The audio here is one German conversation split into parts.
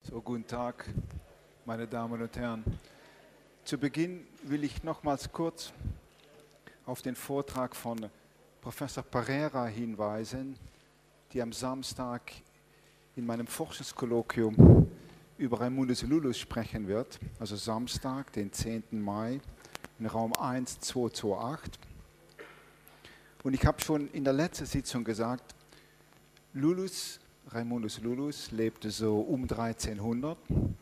So, guten Tag, meine Damen und Herren. Zu Beginn will ich nochmals kurz auf den Vortrag von Professor Pereira hinweisen, die am Samstag in meinem Forschungskolloquium über Raimundus Lullus sprechen wird, also Samstag, den 10. Mai, in Raum 1228. Und ich habe schon in der letzten Sitzung gesagt, Raimundus Lullus lebte so um 1300.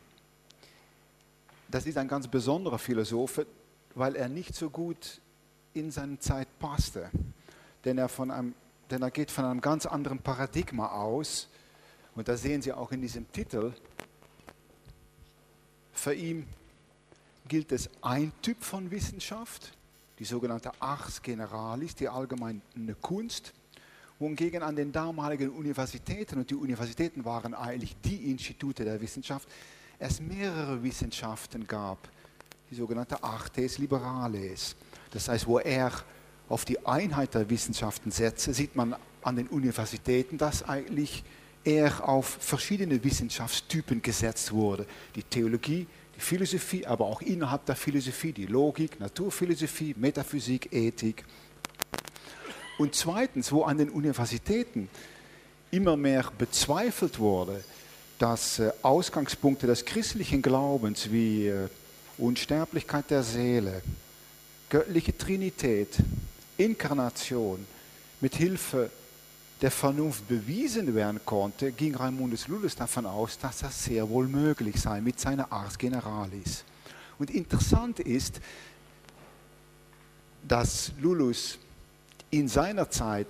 Das ist ein ganz besonderer Philosoph, weil er nicht so gut in seine Zeit passte. Denn er geht von einem ganz anderen Paradigma aus. Und das sehen Sie auch in diesem Titel. Für ihn gilt es ein Typ von Wissenschaft, die sogenannte Ars Generalis, die allgemeine Kunst. Wohingegen an den damaligen Universitäten, und die Universitäten waren eigentlich die Institute der Wissenschaft, es mehrere Wissenschaften gab, die sogenannte Artes Liberales. Das heißt, wo er auf die Einheit der Wissenschaften setzte, sieht man an den Universitäten, dass eigentlich eher auf verschiedene Wissenschaftstypen gesetzt wurde. Die Theologie, die Philosophie, aber auch innerhalb der Philosophie die Logik, Naturphilosophie, Metaphysik, Ethik. Und zweitens, wo an den Universitäten immer mehr bezweifelt wurde, dass Ausgangspunkte des christlichen Glaubens wie Unsterblichkeit der Seele, göttliche Trinität, Inkarnation mit Hilfe der Vernunft bewiesen werden konnte, ging Raimundus Lullus davon aus, dass das sehr wohl möglich sei mit seiner Ars Generalis. Und interessant ist, dass Lullus in seiner Zeit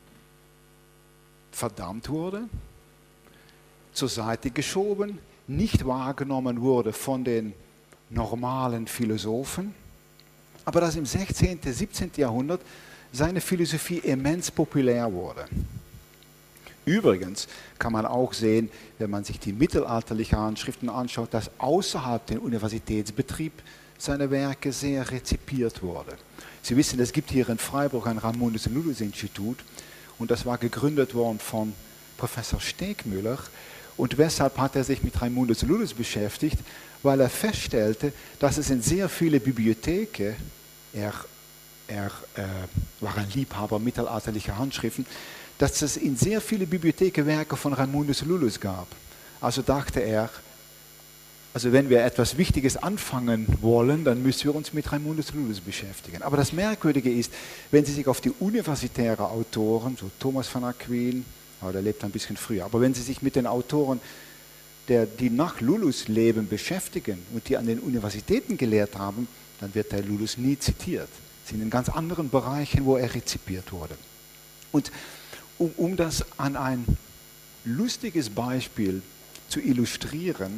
verdammt wurde, zur Seite geschoben, nicht wahrgenommen wurde von den normalen Philosophen, aber dass im 16., 17. Jahrhundert seine Philosophie immens populär wurde. Übrigens kann man auch sehen, wenn man sich die mittelalterlichen Handschriften anschaut, dass außerhalb des Universitätsbetriebs seine Werke sehr rezipiert wurden. Sie wissen, es gibt hier in Freiburg ein Raimundus Lullus Institut und das war gegründet worden von Professor Stegmüller. Und weshalb hat er sich mit Raimundus Lullus beschäftigt? Weil er feststellte, dass es in sehr viele Bibliotheken, er war ein Liebhaber mittelalterlicher Handschriften, dass es in sehr viele Bibliotheken Werke von Raimundus Lullus gab. Also dachte er, also wenn wir etwas Wichtiges anfangen wollen, dann müssen wir uns mit Raimundus Lullus beschäftigen. Aber das Merkwürdige ist, wenn Sie sich auf die universitären Autoren, so Thomas von Aquin, der lebt ein bisschen früher, aber wenn Sie sich mit den Autoren, die nach Lullus leben, beschäftigen und die an den Universitäten gelehrt haben, dann wird der Lullus nie zitiert. Es sind in ganz anderen Bereichen, wo er rezipiert wurde. Und um das an ein lustiges Beispiel zu illustrieren,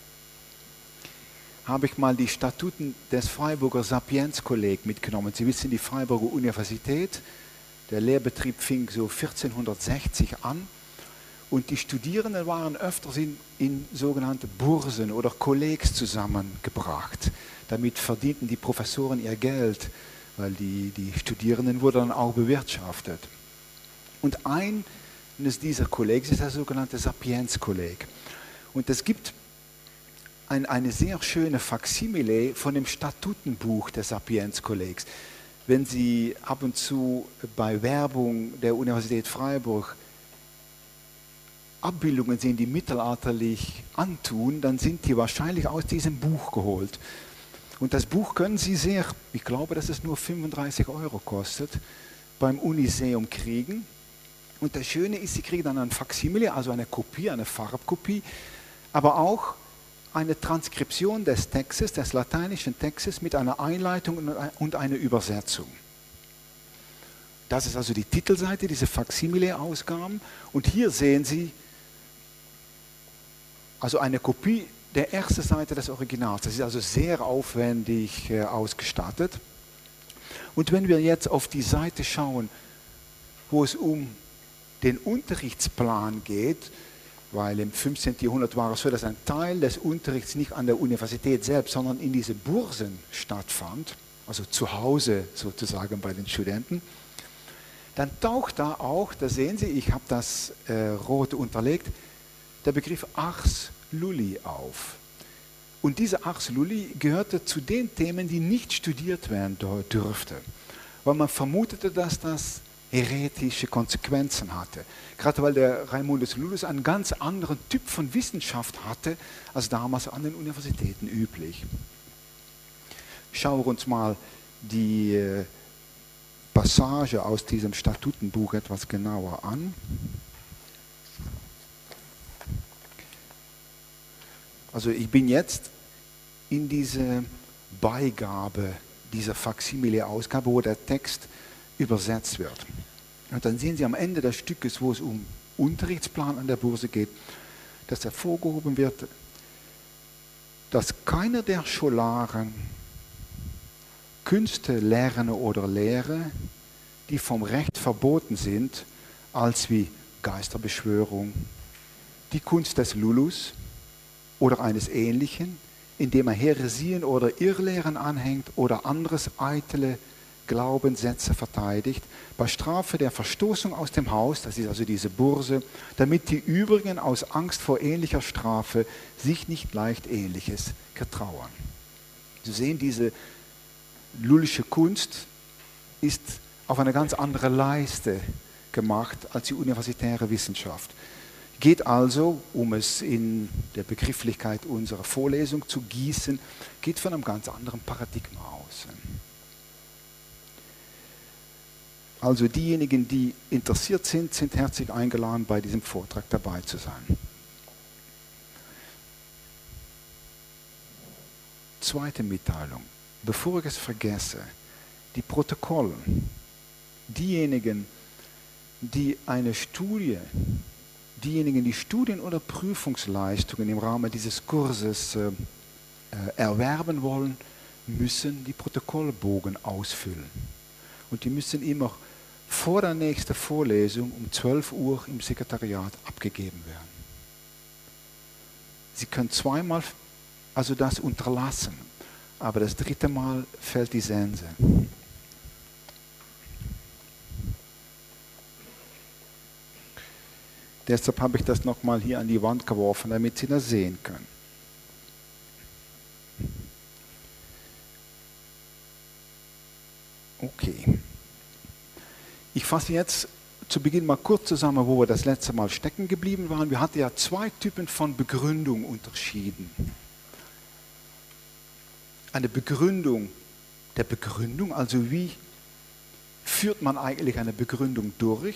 habe ich mal die Statuten des Freiburger Sapienzkolleg mitgenommen. Sie wissen, die Freiburger Universität, der Lehrbetrieb fing so 1460 an und die Studierenden waren öfters in sogenannte Bursen oder Kollegs zusammengebracht. Damit verdienten die Professoren ihr Geld, weil die Studierenden wurden dann auch bewirtschaftet. Und eines dieser Kollegs ist das sogenannte Sapienzkolleg. Und es gibt eine sehr schöne Faksimile von dem Statutenbuch des Sapienzkollegs. Wenn Sie ab und zu bei Werbung der Universität Freiburg Abbildungen sehen, die mittelalterlich antun, dann sind die wahrscheinlich aus diesem Buch geholt. Und das Buch können Sie ich glaube, dass es nur 35 € kostet, beim Uniseum kriegen. Und das Schöne ist, Sie kriegen dann ein Faksimile, also eine Kopie, eine Farbkopie, aber auch eine Transkription des Textes, des lateinischen Textes mit einer Einleitung und einer Übersetzung. Das ist also die Titelseite, diese Faksimile-Ausgaben. Und hier sehen Sie also eine Kopie der ersten Seite des Originals. Das ist also sehr aufwendig ausgestattet. Und wenn wir jetzt auf die Seite schauen, wo es um den Unterrichtsplan geht, weil im 15. Jahrhundert war es so, dass ein Teil des Unterrichts nicht an der Universität selbst, sondern in diese Bursen stattfand, also zu Hause sozusagen bei den Studenten, dann taucht da auch, da sehen Sie, ich habe das rot unterlegt, der Begriff Ars Lully auf. Und diese Ars Lully gehörte zu den Themen, die nicht studiert werden dürfte, weil man vermutete, dass das heretische Konsequenzen hatte. Gerade weil der Raimundus Lullus einen ganz anderen Typ von Wissenschaft hatte, als damals an den Universitäten üblich. Schauen wir uns mal die Passage aus diesem Statutenbuch etwas genauer an. Also ich bin jetzt in diese Beigabe dieser Faksimile-Ausgabe, wo der Text übersetzt wird. Und dann sehen Sie am Ende des Stückes, wo es um Unterrichtsplan an der Börse geht, dass hervorgehoben wird, dass keiner der Scholaren Künste lerne oder lehre, die vom Recht verboten sind, als wie Geisterbeschwörung, die Kunst des Lullus oder eines Ähnlichen, indem er Häresien oder Irrlehren anhängt oder anderes eitle Glaubenssätze verteidigt, bei Strafe der Verstoßung aus dem Haus, das ist also diese Börse, damit die übrigen aus Angst vor ähnlicher Strafe sich nicht leicht Ähnliches getrauern. Sie sehen, diese lullische Kunst ist auf eine ganz andere Leiste gemacht als die universitäre Wissenschaft. Geht also, um es in der Begrifflichkeit unserer Vorlesung zu gießen, geht von einem ganz anderen Paradigma aus. Also diejenigen, die interessiert sind, sind herzlich eingeladen, bei diesem Vortrag dabei zu sein. Zweite Mitteilung. Bevor ich es vergesse, die Protokolle, diejenigen, die eine Studie, diejenigen, die Studien- oder Prüfungsleistungen im Rahmen dieses Kurses erwerben wollen, müssen die Protokollbogen ausfüllen. Und die müssen immer vor der nächsten Vorlesung um 12 Uhr im Sekretariat abgegeben werden. Sie können zweimal also das unterlassen, aber das dritte Mal fällt die Sense. Deshalb habe ich das nochmal hier an die Wand geworfen, damit Sie das sehen können. Okay. Ich fasse jetzt zu Beginn mal kurz zusammen, wo wir das letzte Mal stecken geblieben waren. Wir hatten ja zwei Typen von Begründung unterschieden. Eine Begründung der Begründung, also wie führt man eigentlich eine Begründung durch?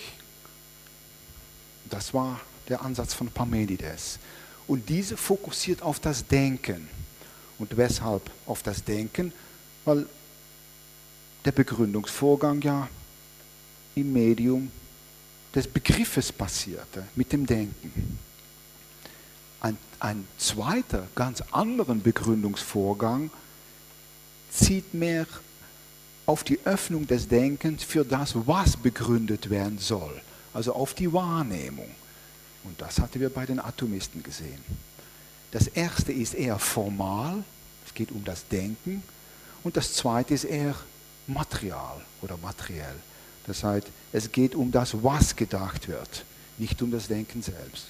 Das war der Ansatz von Parmenides. Und diese fokussiert auf das Denken. Und weshalb auf das Denken? Weil der Begründungsvorgang ja im Medium des Begriffes passierte, mit dem Denken. Ein zweiter, ganz anderen Begründungsvorgang zieht mehr auf die Öffnung des Denkens für das, was begründet werden soll, also auf die Wahrnehmung. Und das hatten wir bei den Atomisten gesehen. Das erste ist eher formal, es geht um das Denken, und das zweite ist eher material oder materiell. Das heißt, es geht um das, was gedacht wird, nicht um das Denken selbst.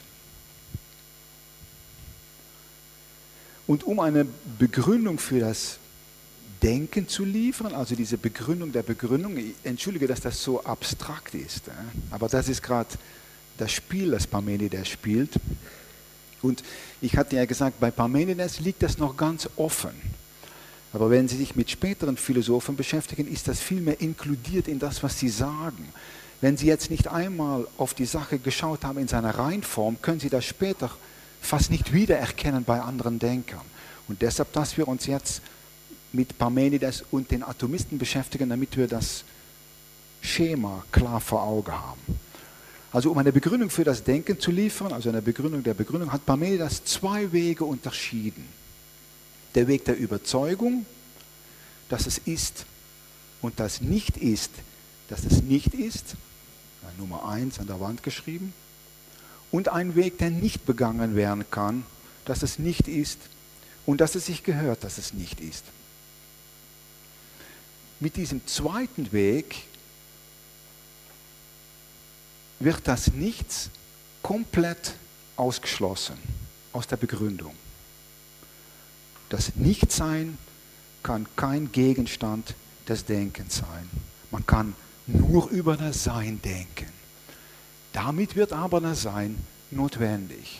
Und um eine Begründung für das Denken zu liefern, also diese Begründung der Begründung, ich entschuldige, dass das so abstrakt ist, aber das ist gerade das Spiel, das Parmenides spielt. Und ich hatte ja gesagt, bei Parmenides liegt das noch ganz offen. Aber wenn Sie sich mit späteren Philosophen beschäftigen, ist das vielmehr inkludiert in das, was sie sagen. Wenn Sie jetzt nicht einmal auf die Sache geschaut haben in seiner Reinform, können Sie das später fast nicht wiedererkennen bei anderen Denkern. Und deshalb, dass wir uns jetzt mit Parmenides und den Atomisten beschäftigen, damit wir das Schema klar vor Augen haben. Also um eine Begründung für das Denken zu liefern, also eine Begründung der Begründung, hat Parmenides zwei Wege unterschieden. Der Weg der Überzeugung, dass es ist und das nicht ist, dass es nicht ist, Nummer 1 an der Wand geschrieben, und ein Weg, der nicht begangen werden kann, dass es nicht ist und dass es sich gehört, dass es nicht ist. Mit diesem zweiten Weg wird das Nichts komplett ausgeschlossen. aus der Begründung. Das Nichtsein kann kein Gegenstand des Denkens sein. Man kann nur über das Sein denken. Damit wird aber das Sein notwendig.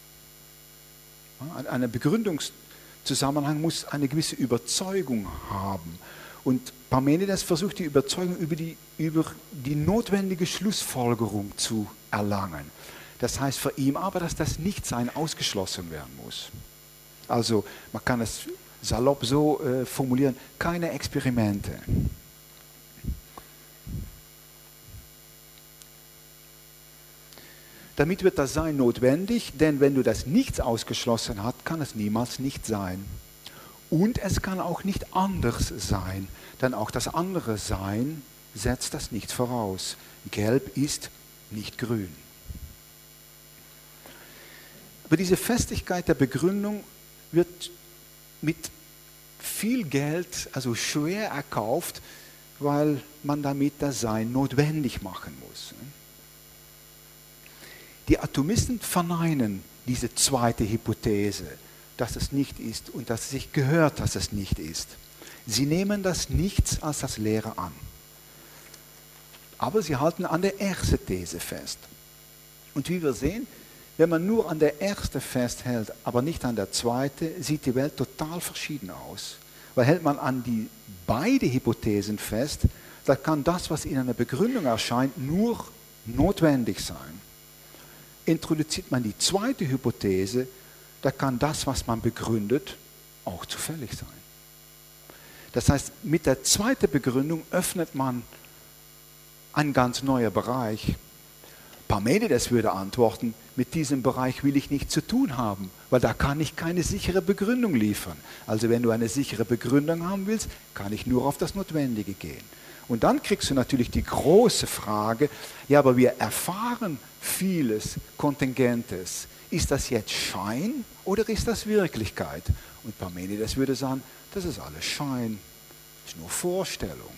Ein Begründungszusammenhang muss eine gewisse Überzeugung haben. Und Parmenides versucht die Überzeugung über die notwendige Schlussfolgerung zu erlangen. Das heißt für ihn aber, dass das Nichtsein ausgeschlossen werden muss. Also man kann es salopp so formulieren, keine Experimente. Damit wird das Sein notwendig, denn wenn du das Nichts ausgeschlossen hast, kann es niemals nicht sein. Und es kann auch nicht anders sein, denn auch das andere Sein setzt das Nichts voraus. Gelb ist nicht grün. Aber diese Festigkeit der Begründung wird mit viel Geld, also schwer erkauft, weil man damit das Sein notwendig machen muss. Die Atomisten verneinen diese zweite Hypothese, dass es nicht ist und dass es sich gehört, dass es nicht ist. Sie nehmen das Nichts als das Leere an. Aber sie halten an der ersten These fest. Und wie wir sehen, wenn man nur an der ersten festhält, aber nicht an der zweiten, sieht die Welt total verschieden aus. Weil hält man an die beiden Hypothesen fest, dann kann das, was in einer Begründung erscheint, nur notwendig sein. Introduziert man die zweite Hypothese, da kann das, was man begründet, auch zufällig sein. Das heißt, mit der zweiten Begründung öffnet man einen ganz neuen Bereich. Parmenides würde antworten, mit diesem Bereich will ich nichts zu tun haben, weil da kann ich keine sichere Begründung liefern. Also wenn du eine sichere Begründung haben willst, kann ich nur auf das Notwendige gehen. Und dann kriegst du natürlich die große Frage, ja, aber wir erfahren vieles Kontingentes. Ist das jetzt Schein oder ist das Wirklichkeit? Und Parmenides würde sagen, das ist alles Schein, das ist nur Vorstellung.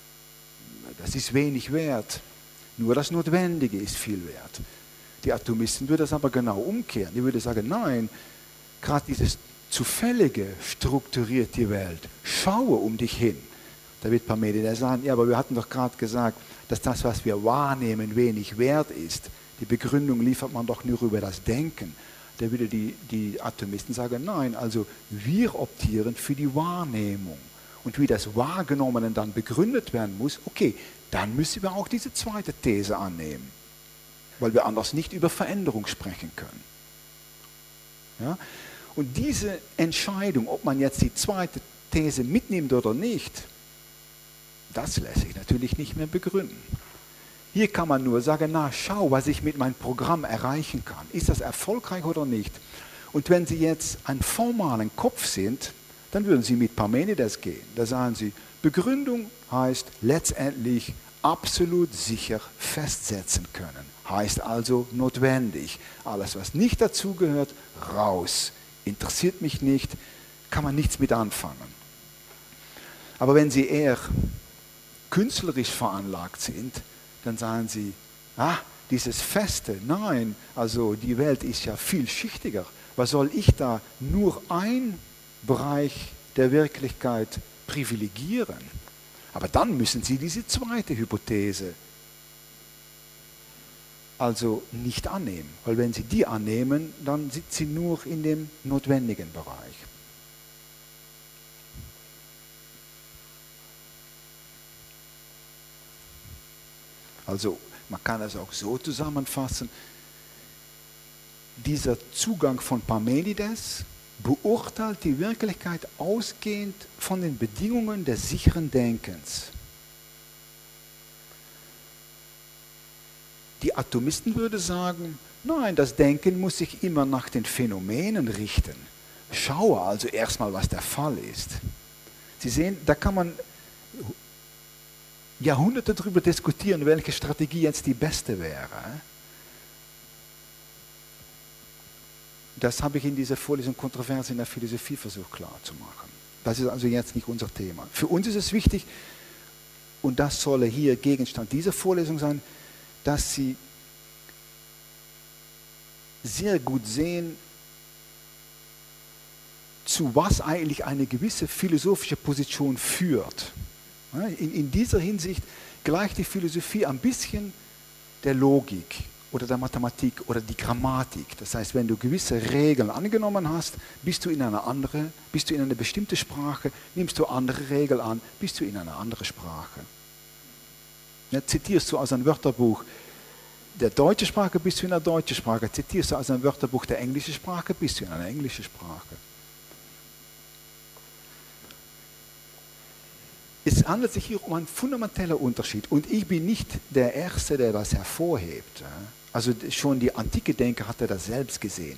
Das ist wenig wert. Nur das Notwendige ist viel wert. Die Atomisten würden das aber genau umkehren. Die würden sagen, nein, gerade dieses Zufällige strukturiert die Welt. Schaue um dich hin. Da wird Parmenides sagen, ja, aber wir hatten doch gerade gesagt, dass das, was wir wahrnehmen, wenig wert ist. Die Begründung liefert man doch nur über das Denken. Da würde die Atomisten sagen, nein, also wir optieren für die Wahrnehmung. Und wie das Wahrgenommene dann begründet werden muss, okay, dann müssen wir auch diese zweite These annehmen. Weil wir anders nicht über Veränderung sprechen können. Ja? Und diese Entscheidung, ob man jetzt die zweite These mitnimmt oder nicht, das lässt sich natürlich nicht mehr begründen. Hier kann man nur sagen, na schau, was ich mit meinem Programm erreichen kann. Ist das erfolgreich oder nicht? Und wenn Sie jetzt ein formalen Kopf sind, dann würden Sie mit Parmenides gehen. Da sagen Sie, Begründung heißt letztendlich absolut sicher festsetzen können. Heißt also notwendig. Alles, was nicht dazugehört, raus. Interessiert mich nicht, kann man nichts mit anfangen. Aber wenn Sie eher künstlerisch veranlagt sind, dann sagen Sie, dieses Feste, nein, also die Welt ist ja vielschichtiger. Was soll ich da nur ein Bereich der Wirklichkeit privilegieren? Aber dann müssen Sie diese zweite Hypothese also nicht annehmen. Weil wenn Sie die annehmen, dann sind Sie nur in dem notwendigen Bereich. Also man kann es auch so zusammenfassen, dieser Zugang von Parmenides beurteilt die Wirklichkeit ausgehend von den Bedingungen des sicheren Denkens. Die Atomisten würden sagen, nein, das Denken muss sich immer nach den Phänomenen richten. Schaue also erstmal, was der Fall ist. Sie sehen, da kann man Jahrhunderte darüber diskutieren, welche Strategie jetzt die beste wäre. Das habe ich in dieser Vorlesung Kontroverse in der Philosophie versucht klarzumachen. Das ist also jetzt nicht unser Thema. Für uns ist es wichtig, und das soll hier Gegenstand dieser Vorlesung sein, dass Sie sehr gut sehen, zu was eigentlich eine gewisse philosophische Position führt. In dieser Hinsicht gleicht die Philosophie ein bisschen der Logik oder der Mathematik oder die Grammatik. Das heißt, wenn du gewisse Regeln angenommen hast, bist du in eine bestimmte Sprache, nimmst du andere Regeln an, bist du in eine andere Sprache. Ja, zitierst du aus einem Wörterbuch der deutschen Sprache, bist du in einer deutschen Sprache. Zitierst du aus einem Wörterbuch der englischen Sprache, bist du in einer englischen Sprache. Es handelt sich hier um einen fundamentellen Unterschied. Und ich bin nicht der Erste, der das hervorhebt. Also schon die antike Denker hatte das selbst gesehen.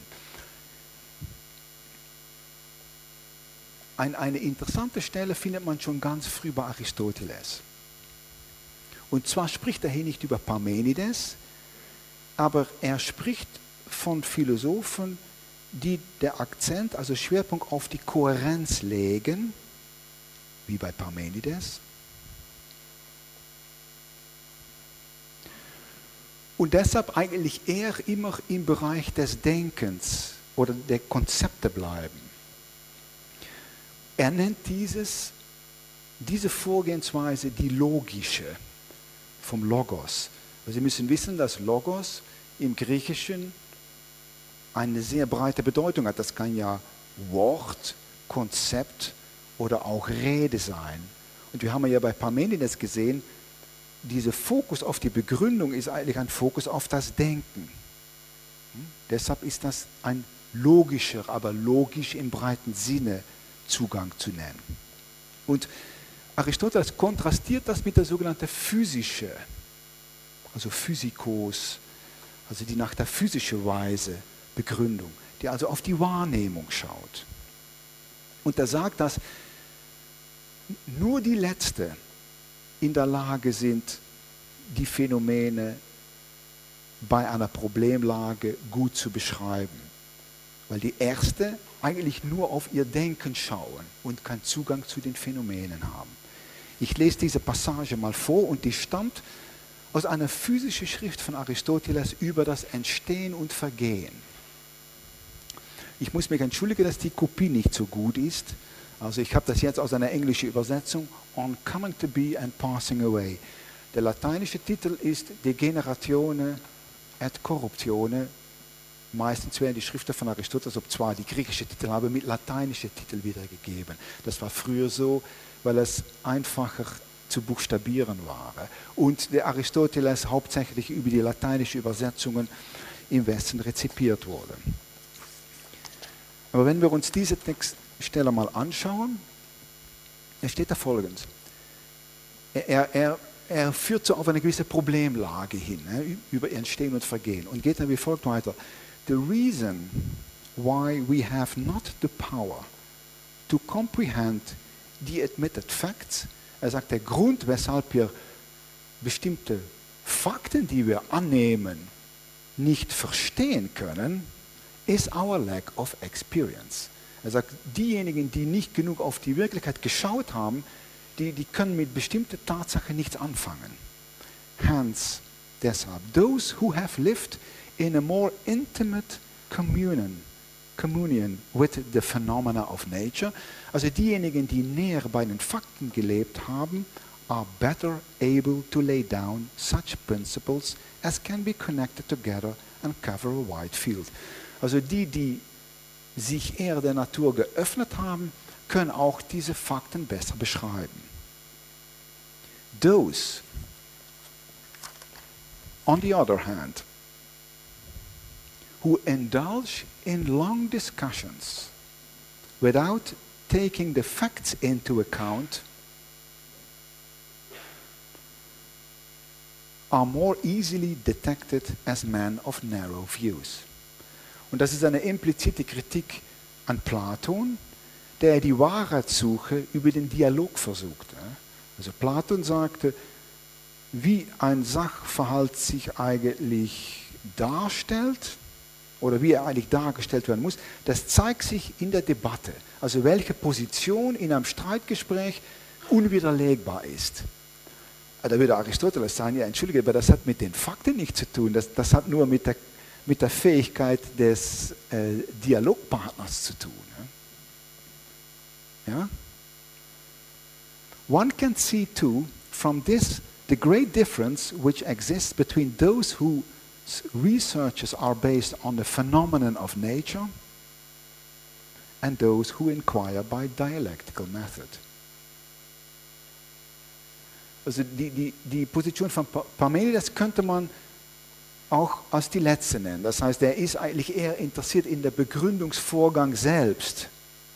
Eine interessante Stelle findet man schon ganz früh bei Aristoteles. Und zwar spricht er hier nicht über Parmenides, aber er spricht von Philosophen, die der Akzent, also Schwerpunkt auf die Kohärenz legen, wie bei Parmenides. Und deshalb eigentlich eher immer im Bereich des Denkens oder der Konzepte bleiben. Er nennt diese Vorgehensweise die logische vom Logos. Sie müssen wissen, dass Logos im Griechischen eine sehr breite Bedeutung hat. Das kann ja Wort, Konzept oder auch Rede sein. Und wir haben ja bei Parmenides gesehen, dieser Fokus auf die Begründung ist eigentlich ein Fokus auf das Denken. Deshalb ist das ein logischer, aber logisch im breiten Sinne Zugang zu nennen. Und Aristoteles kontrastiert das mit der sogenannten physischen, also Physikos, also die nach der physischen Weise Begründung, die also auf die Wahrnehmung schaut. Und er sagt, dass nur die Letzte in der Lage sind, die Phänomene bei einer Problemlage gut zu beschreiben. Weil die Erste eigentlich nur auf ihr Denken schauen und keinen Zugang zu den Phänomenen haben. Ich lese diese Passage mal vor und die stammt aus einer physischen Schrift von Aristoteles über das Entstehen und Vergehen. Ich muss mich entschuldigen, dass die Kopie nicht so gut ist. Also ich habe das jetzt aus einer englischen Übersetzung, On Coming to Be and Passing Away. Der lateinische Titel ist De Generatione et Corruptione. Meistens werden die Schriften von Aristoteles, ob zwar die griechische Titel haben, mit lateinischen Titeln wiedergegeben. Das war früher so, weil es einfacher zu buchstabieren war. Und der Aristoteles hauptsächlich über die lateinischen Übersetzungen im Westen rezipiert wurde. Aber wenn wir uns diese Textstelle mal anschauen, da steht da Folgendes. Er führt so auf eine gewisse Problemlage hin, über Entstehen und Vergehen, und geht dann wie folgt weiter. The reason why we have not the power to comprehend the admitted facts, er sagt, der Grund, weshalb wir bestimmte Fakten, die wir annehmen, nicht verstehen können, is our lack of experience. Er sagt, diejenigen, die nicht genug auf die Wirklichkeit geschaut haben, die können mit bestimmten Tatsachen nichts anfangen. Hence, deshalb, those who have lived in a more intimate communion with the phenomena of nature, also diejenigen, die näher bei den Fakten gelebt haben, are better able to lay down such principles as can be connected together and cover a wide field. Also die sich eher der Natur geöffnet haben, können auch diese Fakten besser beschreiben. Those, on the other hand, who indulge in long discussions without taking the facts into account, are more easily detected as men of narrow views. Und das ist eine implizite Kritik an Platon, der die Wahrheitssuche über den Dialog versuchte. Also Platon sagte, wie ein Sachverhalt sich eigentlich darstellt oder wie er eigentlich dargestellt werden muss, das zeigt sich in der Debatte. Also welche Position in einem Streitgespräch unwiderlegbar ist. Da würde Aristoteles sagen, ja entschuldige, aber das hat mit den Fakten nichts zu tun, das hat nur mit der Fähigkeit des Dialogpartners zu tun. Ja? One can see too from this the great difference which exists between those whose researches are based on the phenomenon of nature and those who inquire by dialectical method. Also die Position von Parmenides könnte man auch als die letzte nennen. Das heißt, er ist eigentlich eher interessiert in der Begründungsvorgang selbst.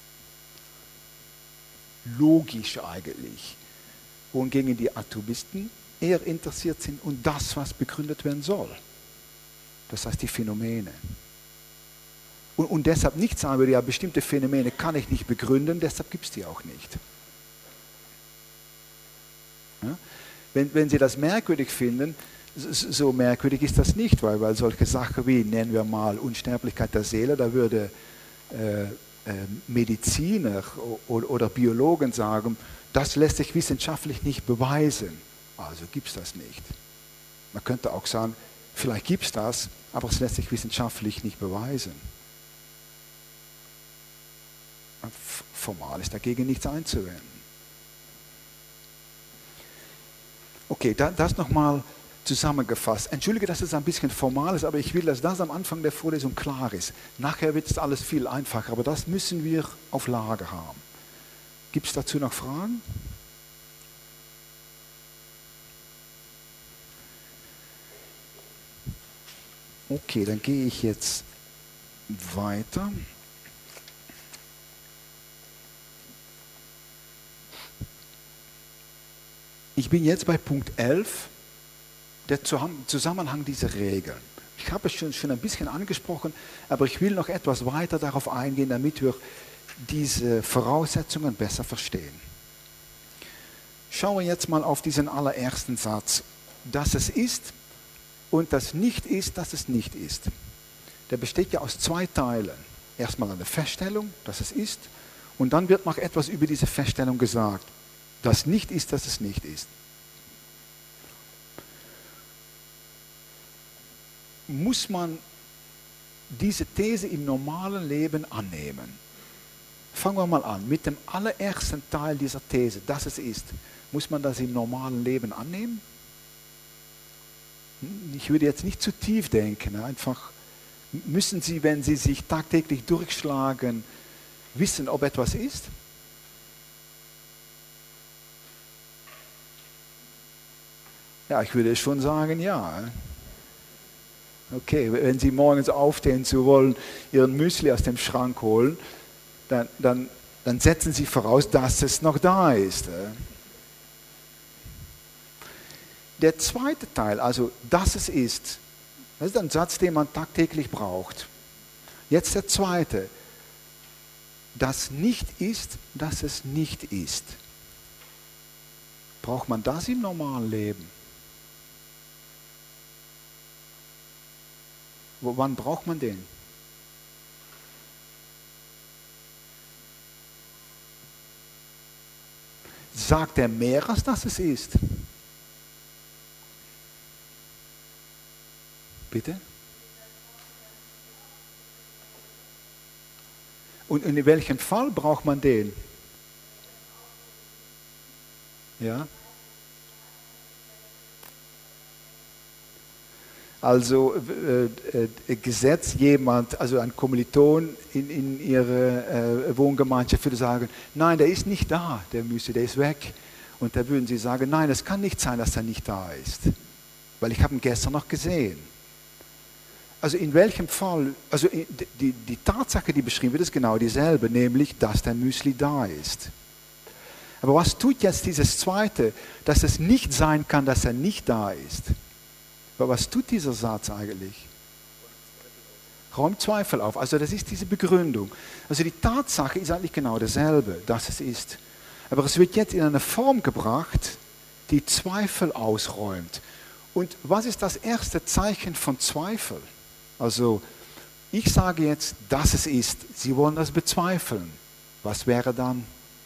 Logisch eigentlich. Wohingegen die Atomisten eher interessiert sind und das, was begründet werden soll. Das heißt die Phänomene. Und deshalb nicht sagen würde, ja, bestimmte Phänomene kann ich nicht begründen, deshalb gibt es die auch nicht. Ja? Wenn Sie das merkwürdig finden, so merkwürdig ist das nicht, weil solche Sachen wie, nennen wir mal, Unsterblichkeit der Seele, da würde Mediziner oder Biologen sagen, das lässt sich wissenschaftlich nicht beweisen. Also gibt es das nicht. Man könnte auch sagen, vielleicht gibt es das, aber es lässt sich wissenschaftlich nicht beweisen. Formal ist dagegen nichts einzuwenden. Okay, das nochmal zusammengefasst. Entschuldige, dass es ein bisschen formal ist, aber ich will, dass das am Anfang der Vorlesung klar ist. Nachher wird es alles viel einfacher, aber das müssen wir auf Lager haben. Gibt es dazu noch Fragen? Okay, dann gehe ich jetzt weiter. Ich bin jetzt bei Punkt 11, der Zusammenhang dieser Regeln. Ich habe es schon ein bisschen angesprochen, aber ich will noch etwas weiter darauf eingehen, damit wir diese Voraussetzungen besser verstehen. Schauen wir jetzt mal auf diesen allerersten Satz, dass es ist und das nicht ist, dass es nicht ist. Der besteht ja aus zwei Teilen. Erstmal eine Feststellung, dass es ist, und dann wird noch etwas über diese Feststellung gesagt. Das nicht ist, dass es nicht ist. Muss man diese These im normalen Leben annehmen? Fangen wir mal an mit dem allerersten Teil dieser These, dass es ist. Muss man das im normalen Leben annehmen? Ich würde jetzt nicht zu tief denken. Einfach müssen Sie, wenn Sie sich tagtäglich durchschlagen, wissen, ob etwas ist? Ja, ich würde schon sagen, ja. Okay, wenn Sie morgens aufstehen zu wollen, Ihren Müsli aus dem Schrank holen, dann setzen Sie voraus, dass es noch da ist. Der zweite Teil, also dass es ist, das ist ein Satz, den man tagtäglich braucht. Jetzt der zweite, das nicht ist, dass es nicht ist. Braucht man das im normalen Leben? Wann braucht man den? Sagt er mehr, als dass es ist? Bitte? Und in welchem Fall braucht man den? Ja? Also Gesetz, jemand, also ein Kommiliton in ihrer Wohngemeinschaft würde sagen, nein, der ist nicht da, der Müsli, der ist weg. Und da würden sie sagen, nein, es kann nicht sein, dass er nicht da ist, weil ich habe ihn gestern noch gesehen. Also in welchem Fall, also die Tatsache, die beschrieben wird, ist genau dieselbe, nämlich, dass der Müsli da ist. Aber was tut jetzt dieses Zweite, dass es nicht sein kann, dass er nicht da ist? Aber was tut dieser Satz eigentlich? Räumt Zweifel auf. Also das ist diese Begründung. Also die Tatsache ist eigentlich genau dasselbe, dass es ist. Aber es wird jetzt in eine Form gebracht, die Zweifel ausräumt. Und was ist das erste Zeichen von Zweifel? Also ich sage jetzt, dass es ist. Sie wollen das bezweifeln. Was wäre dann?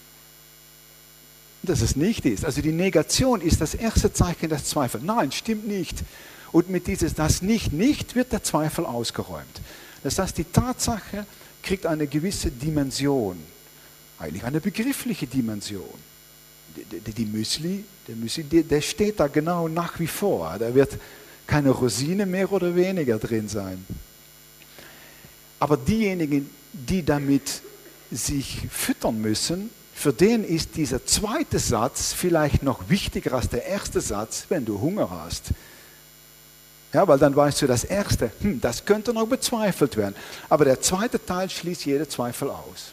Dass es nicht ist. Also die Negation ist das erste Zeichen des Zweifels. Nein, stimmt nicht. Und mit dieses das nicht wird der Zweifel ausgeräumt. Das heißt, die Tatsache kriegt eine gewisse Dimension. Eigentlich eine begriffliche Dimension. Der Müsli, der steht da genau nach wie vor. Da wird keine Rosine mehr oder weniger drin sein. Aber diejenigen, die damit sich füttern müssen, für den ist dieser zweite Satz vielleicht noch wichtiger als der erste Satz, wenn du Hunger hast. Ja, weil dann weißt du, das erste, das könnte noch bezweifelt werden. Aber der zweite Teil schließt jede Zweifel aus.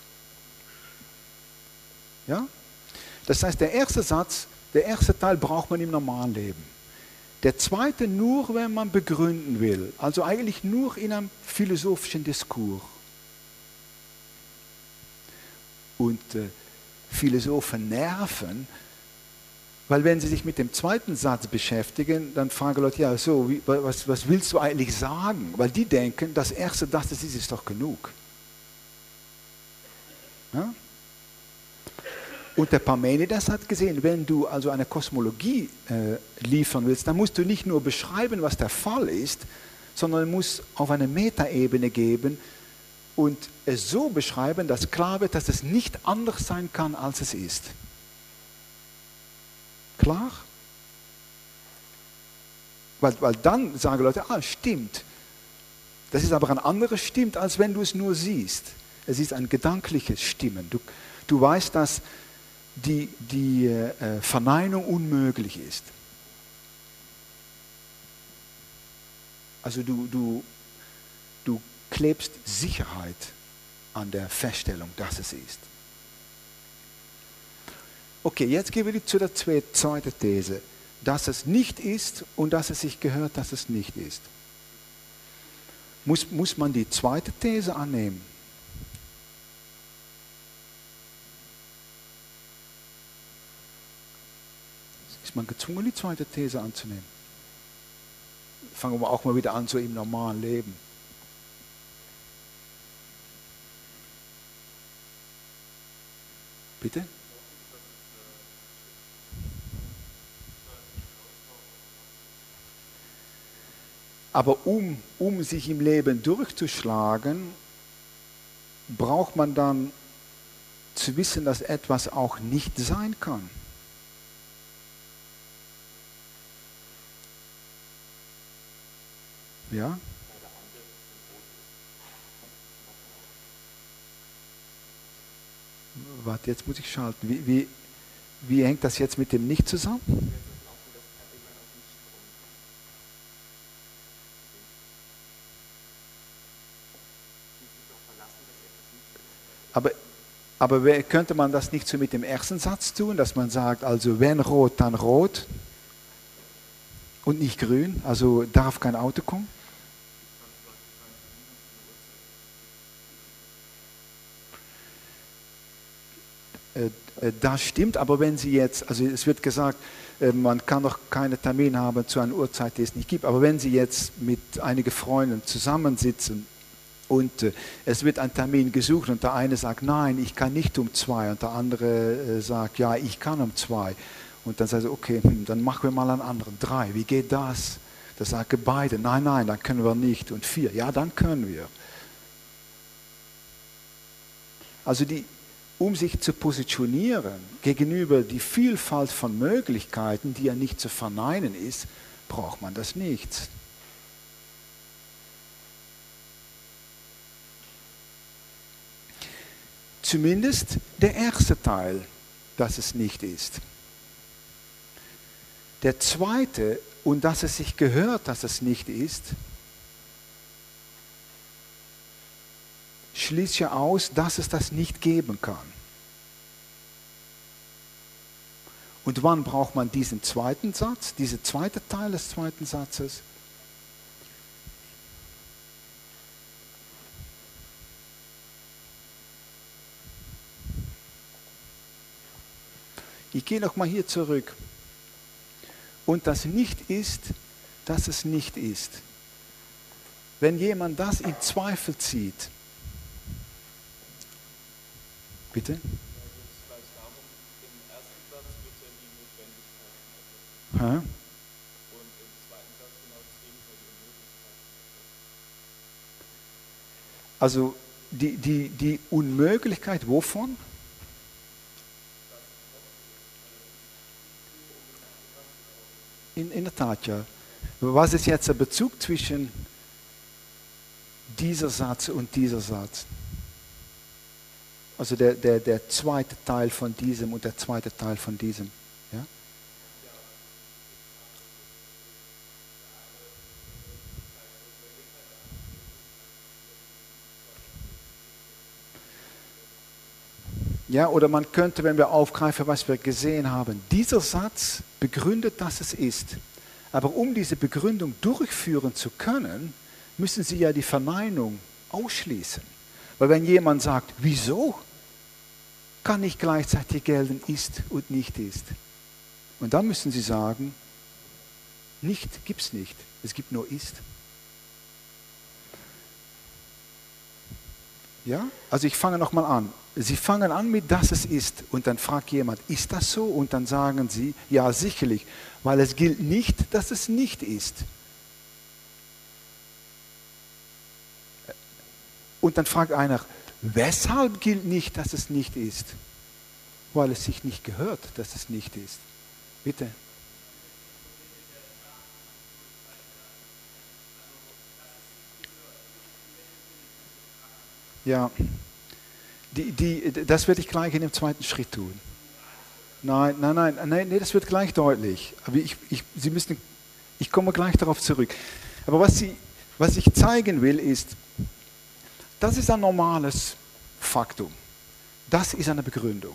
Ja? Das heißt, der erste Satz, der erste Teil braucht man im normalen Leben. Der zweite nur, wenn man begründen will. Also eigentlich nur in einem philosophischen Diskurs. Und Philosophen nerven, weil wenn sie sich mit dem zweiten Satz beschäftigen, dann fragen Leute, ja so, was willst du eigentlich sagen? Weil die denken, das erste, das ist doch genug. Ja? Und der Parmenides hat gesehen, wenn du also eine Kosmologie liefern willst, dann musst du nicht nur beschreiben, was der Fall ist, sondern musst auf eine Metaebene geben und es so beschreiben, dass klar wird, dass es nicht anders sein kann, als es ist. Klar? Weil dann sagen Leute, stimmt. Das ist aber ein anderes Stimmt, als wenn du es nur siehst. Es ist ein gedankliches Stimmen. Du weißt, dass die Verneinung unmöglich ist. Also du klebst Sicherheit an der Feststellung, dass es ist. Okay, jetzt gehen wir zu der zweiten These. Dass es nicht ist und dass es sich gehört, dass es nicht ist. Muss man die zweite These annehmen? Ist man gezwungen, die zweite These anzunehmen? Fangen wir auch mal wieder an, so im normalen Leben. Bitte? Aber um sich im Leben durchzuschlagen, braucht man dann zu wissen, dass etwas auch nicht sein kann. Ja? Warte, jetzt muss ich schalten. Wie hängt das jetzt mit dem Nicht zusammen? Aber könnte man das nicht so mit dem ersten Satz tun, dass man sagt, also wenn rot, dann rot und nicht grün, also darf kein Auto kommen? Das stimmt, aber wenn Sie jetzt, also es wird gesagt, man kann doch keine Termin haben zu einer Uhrzeit, die es nicht gibt, aber wenn Sie jetzt mit einigen Freunden zusammensitzen und es wird ein Termin gesucht und der eine sagt, nein, ich kann nicht um 2 und der andere sagt, ja, ich kann um 2 und dann sagt er, okay, dann machen wir mal einen anderen, 3, wie geht das? Da sagen beide, nein, dann können wir nicht und 4, ja, dann können wir. Also um sich zu positionieren gegenüber die Vielfalt von Möglichkeiten, die ja nicht zu verneinen ist, braucht man das nicht. Zumindest der erste Teil, dass es nicht ist. Der zweite, und dass es sich gehört, dass es nicht ist, schließt ja aus, dass es das nicht geben kann. Und wann braucht man diesen zweiten Satz, diesen zweiten Teil des zweiten Satzes? Ich gehe noch mal hier zurück. Und das nicht ist, dass es nicht ist. Wenn jemand das in Zweifel zieht, bitte? Und im zweiten Satz genau das Gegenteil, die Unmöglichkeit. Also die Unmöglichkeit wovon? in der Tat, ja. Was ist jetzt der Bezug zwischen dieser Satz und dieser Satz? Also der zweite Teil von diesem und der zweite Teil von diesem. Ja? Ja, oder man könnte, wenn wir aufgreifen, was wir gesehen haben, dieser Satz begründet, dass es ist. Aber um diese Begründung durchführen zu können, müssen Sie ja die Verneinung ausschließen. Weil wenn jemand sagt, wieso kann nicht gleichzeitig gelten, ist und nicht ist? Und dann müssen Sie sagen, nicht gibt es nicht, es gibt nur ist. Ja? Also ich fange nochmal an. Sie fangen an mit, dass es ist. Und dann fragt jemand, ist das so? Und dann sagen Sie, ja sicherlich, weil es gilt nicht, dass es nicht ist. Und dann fragt einer, weshalb gilt nicht, dass es nicht ist? Weil es sich nicht gehört, dass es nicht ist. Bitte. Ja, das werde ich gleich in dem zweiten Schritt tun. Nein, das wird gleich deutlich. Aber ich komme gleich darauf zurück. Aber was ich zeigen will, ist, das ist ein normales Faktum. Das ist eine Begründung.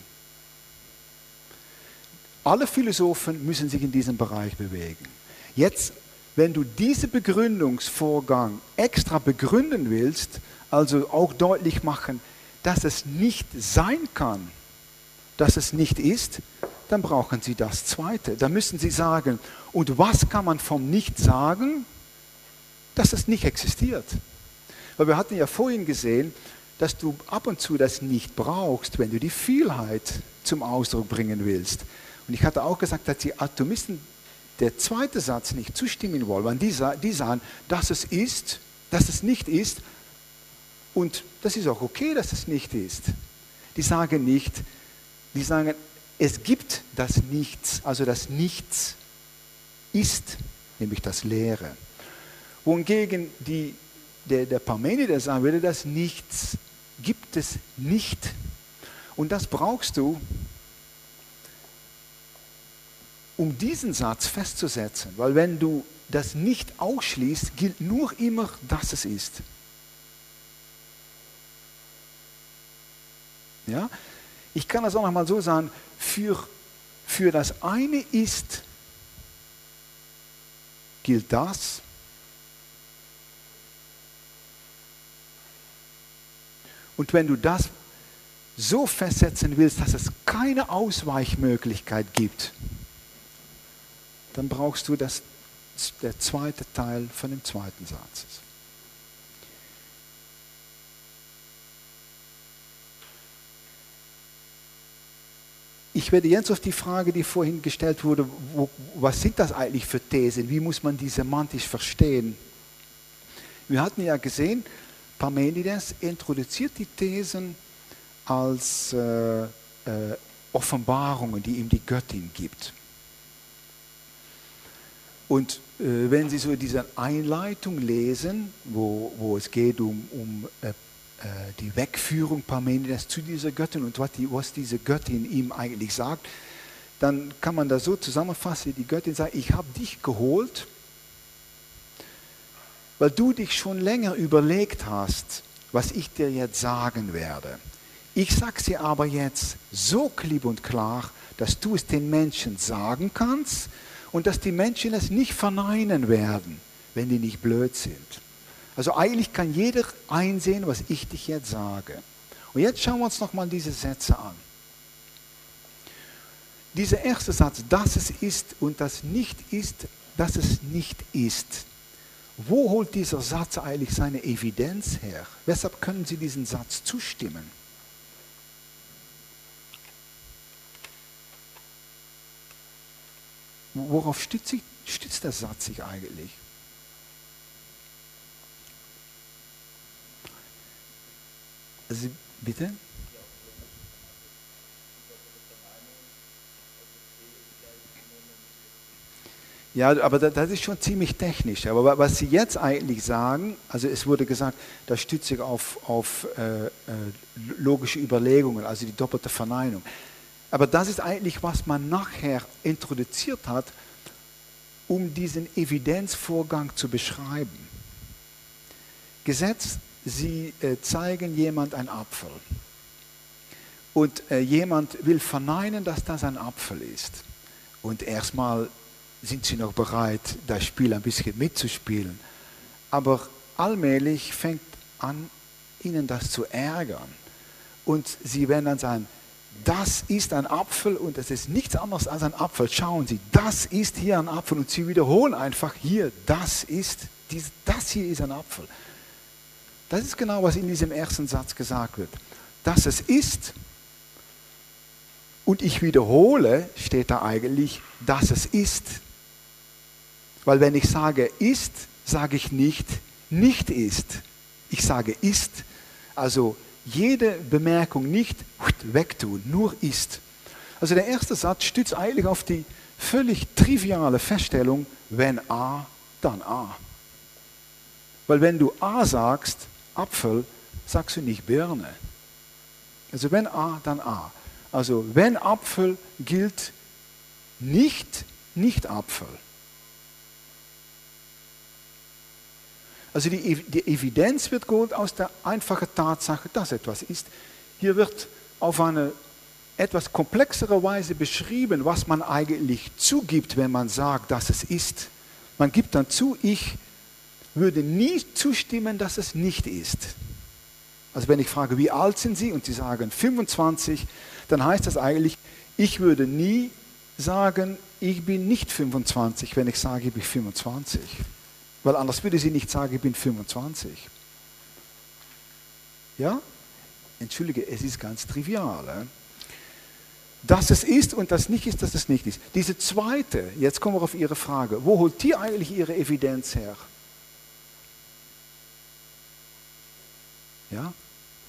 Alle Philosophen müssen sich in diesem Bereich bewegen. Jetzt, wenn du diesen Begründungsvorgang extra begründen willst, also auch deutlich machen, dass es nicht sein kann, dass es nicht ist, dann brauchen Sie das Zweite. Da müssen Sie sagen, und was kann man vom Nicht sagen, dass es nicht existiert? Weil wir hatten ja vorhin gesehen, dass du ab und zu das nicht brauchst, wenn du die Vielheit zum Ausdruck bringen willst. Und ich hatte auch gesagt, dass die Atomisten der zweite Satz nicht zustimmen wollen, weil die sagen, dass es ist, dass es nicht ist, und das ist auch okay, dass es nicht ist. Die sagen nicht, die sagen, es gibt das Nichts, also das Nichts ist, nämlich das Leere. Wohingegen der Parmenides sagen würde, das Nichts gibt es nicht. Und das brauchst du, um diesen Satz festzusetzen. Weil wenn du das nicht ausschließt, gilt nur immer, dass es ist. Ja? Ich kann das auch nochmal so sagen, für das eine ist, gilt das. Und wenn du das so festsetzen willst, dass es keine Ausweichmöglichkeit gibt, dann brauchst du der zweite Teil von dem zweiten Satz. Ich werde jetzt auf die Frage, die vorhin gestellt wurde, was sind das eigentlich für Thesen? Wie muss man die semantisch verstehen? Wir hatten ja gesehen, Parmenides introduziert die Thesen als Offenbarungen, die ihm die Göttin gibt. Und wenn Sie so diese Einleitung lesen, wo es geht um die Wegführung Parmenides zu dieser Göttin und was diese Göttin ihm eigentlich sagt, dann kann man das so zusammenfassen, die Göttin sagt, ich habe dich geholt, weil du dich schon länger überlegt hast, was ich dir jetzt sagen werde. Ich sage sie aber jetzt so klipp und klar, dass du es den Menschen sagen kannst und dass die Menschen es nicht verneinen werden, wenn die nicht blöd sind. Also eigentlich kann jeder einsehen, was ich dich jetzt sage. Und jetzt schauen wir uns nochmal diese Sätze an. Dieser erste Satz, dass es ist und das nicht ist, dass es nicht ist. Wo holt dieser Satz eigentlich seine Evidenz her? Weshalb können Sie diesen Satz zustimmen? Worauf stützt der Satz sich eigentlich? Also, bitte? Ja, aber das ist schon ziemlich technisch. Aber was Sie jetzt eigentlich sagen, also es wurde gesagt, das stützt sich auf logische Überlegungen, also die doppelte Verneinung. Aber das ist eigentlich, was man nachher introduziert hat, um diesen Evidenzvorgang zu beschreiben. Gesetz, Sie zeigen jemand einen Apfel. Und jemand will verneinen, dass das ein Apfel ist. Und erstmal sind sie noch bereit, das Spiel ein bisschen mitzuspielen. Aber allmählich fängt an, ihnen das zu ärgern. Und sie werden dann sagen, das ist ein Apfel und es ist nichts anderes als ein Apfel. Schauen Sie, das ist hier ein Apfel. Und sie wiederholen einfach hier, das hier ist ein Apfel. Das ist genau, was in diesem ersten Satz gesagt wird. Dass es ist. Und ich wiederhole, steht da eigentlich, dass es ist. Weil wenn ich sage ist, sage ich nicht ist. Ich sage ist. Also jede Bemerkung nicht wegtun, nur ist. Also der erste Satz stützt eigentlich auf die völlig triviale Feststellung, wenn A, dann A. Weil wenn du A sagst, Apfel, sagst du nicht Birne. Also wenn A, dann A. Also wenn Apfel gilt nicht Apfel. Also die Evidenz wird geholt aus der einfachen Tatsache, dass etwas ist. Hier wird auf eine etwas komplexere Weise beschrieben, was man eigentlich zugibt, wenn man sagt, dass es ist. Man gibt dann zu, ich würde nie zustimmen, dass es nicht ist. Also wenn ich frage, wie alt sind Sie? Und Sie sagen 25, dann heißt das eigentlich, ich würde nie sagen, ich bin nicht 25, wenn ich sage, ich bin 25. Weil anders würde sie nicht sagen, ich bin 25. Ja? Entschuldige, es ist ganz trivial. Dass es ist und das nicht ist, dass es nicht ist. Diese zweite, jetzt kommen wir auf Ihre Frage, wo holt die eigentlich ihre Evidenz her? Ja?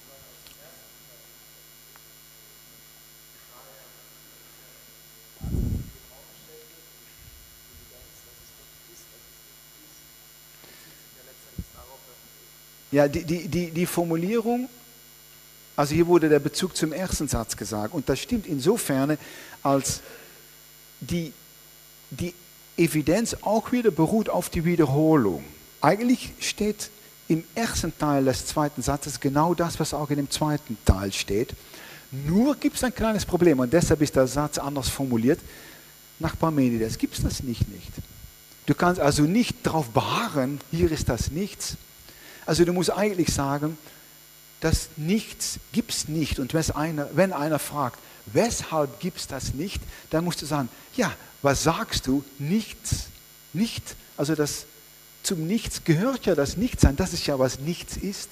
Ja, die Formulierung, also hier wurde der Bezug zum ersten Satz gesagt und das stimmt insofern, als die Evidenz auch wieder beruht auf die Wiederholung. Eigentlich steht im ersten Teil des zweiten Satzes genau das, was auch in dem zweiten Teil steht. Nur gibt es ein kleines Problem und deshalb ist der Satz anders formuliert. Nach Parmenides gibt es das nicht. Du kannst also nicht darauf beharren, hier ist das Nichts. Also du musst eigentlich sagen, das Nichts gibt es nicht. Und wenn einer fragt, weshalb gibt es das nicht, dann musst du sagen, ja, was sagst du? Nichts. Nicht. Also zum Nichts gehört ja das Nichtsein. Das ist ja, was nichts ist.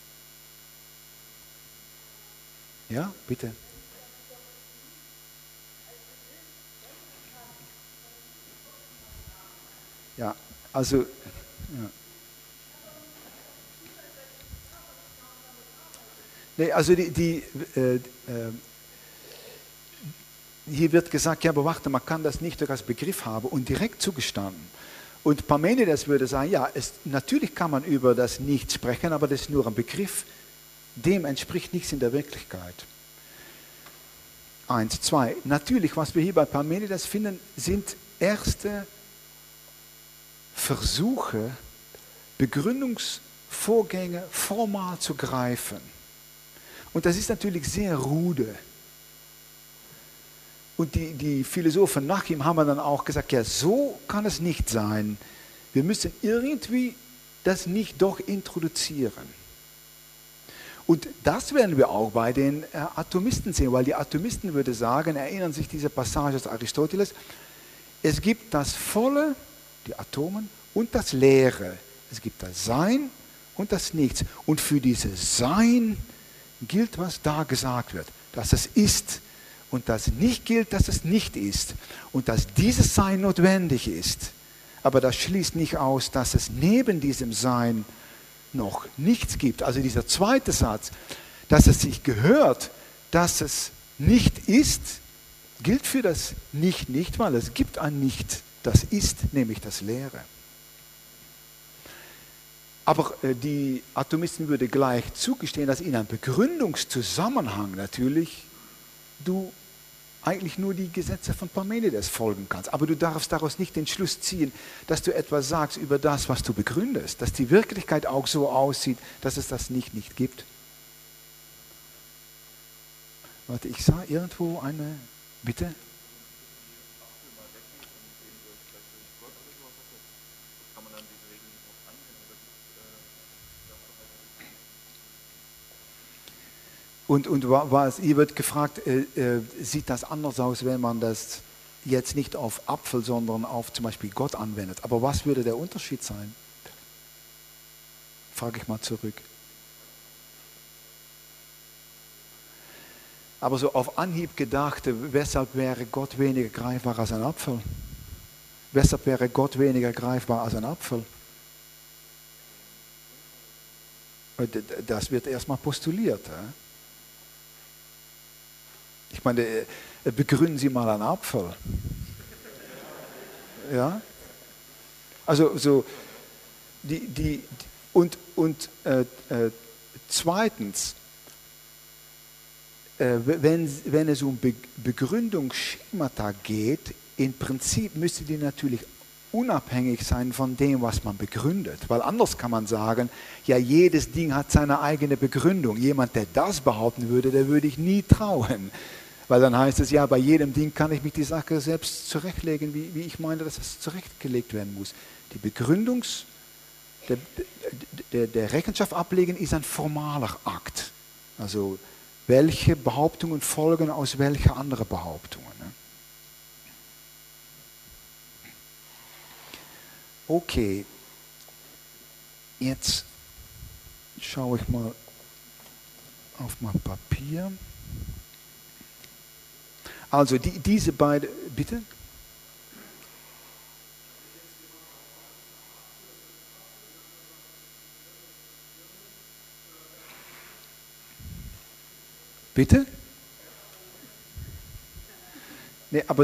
Ja, bitte. Ja, also... Ja. Nee, also hier wird gesagt, ja, aber warte, man kann das nicht als Begriff haben und direkt zugestanden. Und Parmenides würde sagen, ja, natürlich kann man über das Nichts sprechen, aber das ist nur ein Begriff, dem entspricht nichts in der Wirklichkeit. 1, 2. Natürlich, was wir hier bei Parmenides finden, sind erste Versuche, Begründungsvorgänge formal zu greifen. Und das ist natürlich sehr rude. Und die Philosophen nach ihm haben dann auch gesagt, ja, so kann es nicht sein. Wir müssen irgendwie das nicht doch introduzieren. Und das werden wir auch bei den Atomisten sehen, weil die Atomisten würden sagen, erinnern sich diese Passage aus Aristoteles, es gibt das Volle, die Atomen, und das Leere. Es gibt das Sein und das Nichts. Und für dieses Sein gilt, was da gesagt wird, dass es ist und das nicht gilt, dass es nicht ist und dass dieses Sein notwendig ist. Aber das schließt nicht aus, dass es neben diesem Sein noch nichts gibt. Also dieser zweite Satz, dass es sich gehört, dass es nicht ist, gilt für das nicht, weil es gibt ein Nicht Das ist nämlich das Leere. Aber die Atomisten würde gleich zugestehen, dass in einem Begründungszusammenhang natürlich du eigentlich nur die Gesetze von Parmenides folgen kannst. Aber du darfst daraus nicht den Schluss ziehen, dass du etwas sagst über das, was du begründest, dass die Wirklichkeit auch so aussieht, dass es das nicht gibt. Warte, ich sah irgendwo eine, bitte? Und ihr wird gefragt, sieht das anders aus, wenn man das jetzt nicht auf Apfel, sondern auf zum Beispiel Gott anwendet? Aber was würde der Unterschied sein? Frage ich mal zurück. Aber so auf Anhieb gedacht, weshalb wäre Gott weniger greifbar als ein Apfel? Weshalb wäre Gott weniger greifbar als ein Apfel? Das wird erstmal postuliert. Ich meine, begründen Sie mal einen Apfel. Ja? Also so zweitens, wenn es um Begründungsschemata geht, im Prinzip müsste die natürlich unabhängig sein von dem, was man begründet. Weil anders kann man sagen, ja, jedes Ding hat seine eigene Begründung. Jemand, der das behaupten würde, der würde ich nie trauen. Weil dann heißt es, ja, bei jedem Ding kann ich mich die Sache selbst zurechtlegen, wie ich meine, dass es zurechtgelegt werden muss. Die der Rechenschaft ablegen ist ein formaler Akt. Also welche Behauptungen folgen aus welcher anderen Behauptungen. Ne? Okay, jetzt schaue ich mal auf mein Papier. Also diese beiden, bitte? Bitte? Nee, aber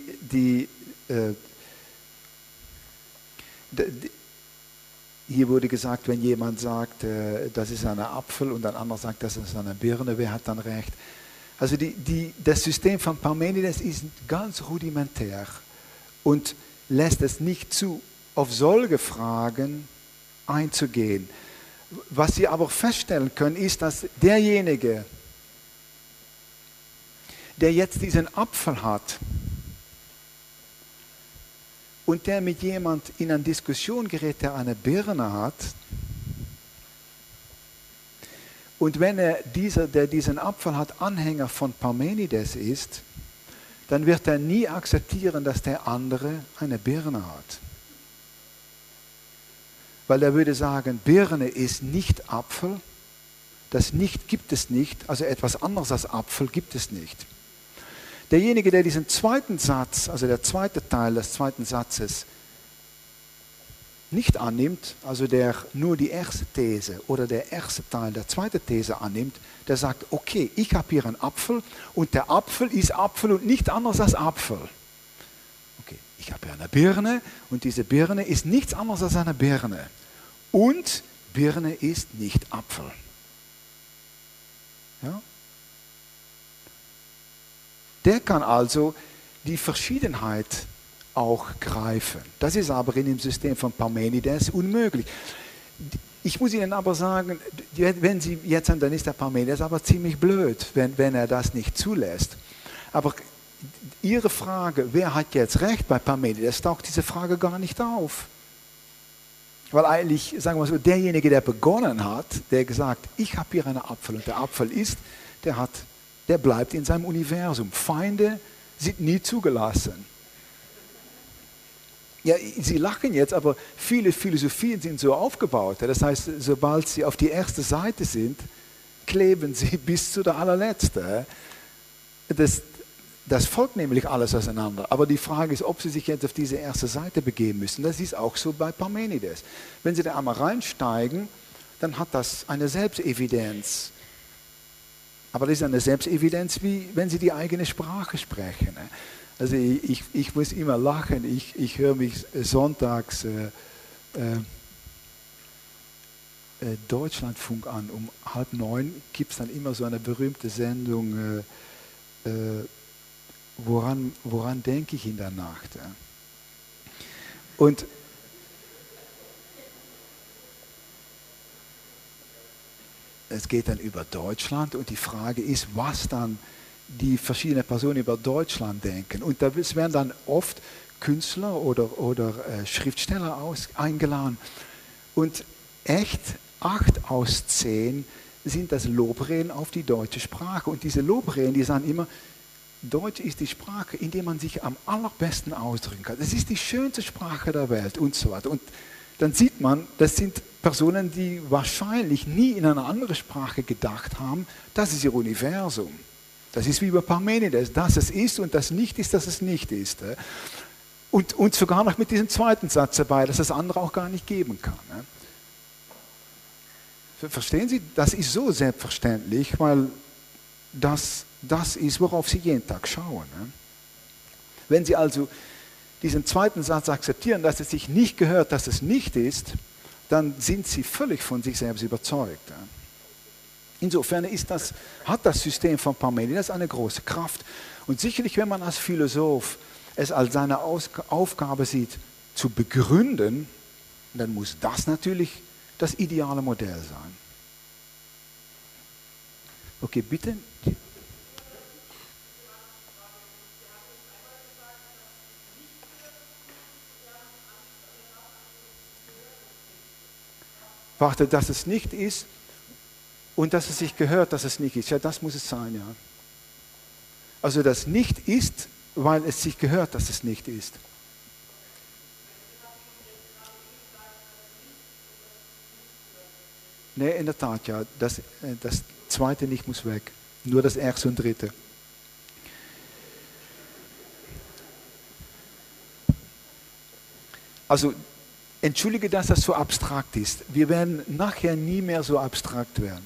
hier wurde gesagt, wenn jemand sagt, das ist ein Apfel und ein anderer sagt, das ist eine Birne, wer hat dann recht? Also das System von Parmenides ist ganz rudimentär und lässt es nicht zu, auf solche Fragen einzugehen. Was Sie aber feststellen können, ist, dass derjenige, der jetzt diesen Apfel hat und der mit jemand in eine Diskussion gerät, der eine Birne hat, und wenn der diesen Apfel hat, Anhänger von Parmenides ist, dann wird er nie akzeptieren, dass der andere eine Birne hat. Weil er würde sagen, Birne ist nicht Apfel, das nicht gibt es nicht, also etwas anderes als Apfel gibt es nicht. Derjenige, der diesen zweiten Satz, also der zweite Teil des zweiten Satzes, nicht annimmt, also der nur die erste These oder der erste Teil der zweiten These annimmt, der sagt, okay, ich habe hier einen Apfel und der Apfel ist Apfel und nicht anders als Apfel. Okay, ich habe hier eine Birne und diese Birne ist nichts anderes als eine Birne. Und Birne ist nicht Apfel. Ja? Der kann also die Verschiedenheit auch greifen. Das ist aber in dem System von Parmenides unmöglich. Ich muss Ihnen aber sagen, wenn Sie jetzt sagen, dann ist der Parmenides aber ziemlich blöd, wenn er das nicht zulässt. Aber Ihre Frage, wer hat jetzt recht bei Parmenides, taucht diese Frage gar nicht auf. Weil eigentlich, sagen wir so, derjenige, der begonnen hat, der gesagt, ich habe hier einen Apfel und der Apfel ist, der bleibt in seinem Universum. Feinde sind nie zugelassen. Ja, Sie lachen jetzt, aber viele Philosophien sind so aufgebaut. Das heißt, sobald Sie auf die erste Seite sind, kleben Sie bis zu der allerletzten. Das folgt nämlich alles auseinander. Aber die Frage ist, ob Sie sich jetzt auf diese erste Seite begeben müssen. Das ist auch so bei Parmenides. Wenn Sie da einmal reinsteigen, dann hat das eine Selbstevidenz. Aber das ist eine Selbstevidenz, wie wenn Sie die eigene Sprache sprechen. Also ich muss immer lachen. Ich höre mich sonntags Deutschlandfunk an. Um 8:30 gibt es dann immer so eine berühmte Sendung, woran denke ich in der Nacht? Ja? Und es geht dann über Deutschland und die Frage ist, was dann die verschiedenen Personen über Deutschland denken. Und da werden dann oft Künstler oder Schriftsteller eingeladen. Und echt 8 aus 10 sind das Lobreden auf die deutsche Sprache. Und diese Lobreden, die sagen immer, Deutsch ist die Sprache, in der man sich am allerbesten ausdrücken kann. Es ist die schönste Sprache der Welt und so weiter. Und dann sieht man, das sind Personen, die wahrscheinlich nie in eine andere Sprache gedacht haben. Das ist ihr Universum. Das ist wie bei Parmenides, dass es ist und das nicht ist, dass es nicht ist. Und sogar noch mit diesem zweiten Satz dabei, dass das andere auch gar nicht geben kann. Verstehen Sie? Das ist so selbstverständlich, weil das ist, worauf Sie jeden Tag schauen. Wenn Sie also diesen zweiten Satz akzeptieren, dass es sich nicht gehört, dass es nicht ist, dann sind Sie völlig von sich selbst überzeugt. Insofern hat das System von Parmenides eine große Kraft. Und sicherlich, wenn man als Philosoph es als seine Aufgabe sieht, zu begründen, dann muss das natürlich das ideale Modell sein. Okay, bitte. Warte, dass es nicht ist und dass es sich gehört, dass es nicht ist. Ja, das muss es sein, ja. Also das nicht ist, weil es sich gehört, dass es nicht ist. Nee, in der Tat, ja. Das zweite nicht muss weg. Nur das erste und dritte. Also, entschuldige, dass das so abstrakt ist. Wir werden nachher nie mehr so abstrakt werden.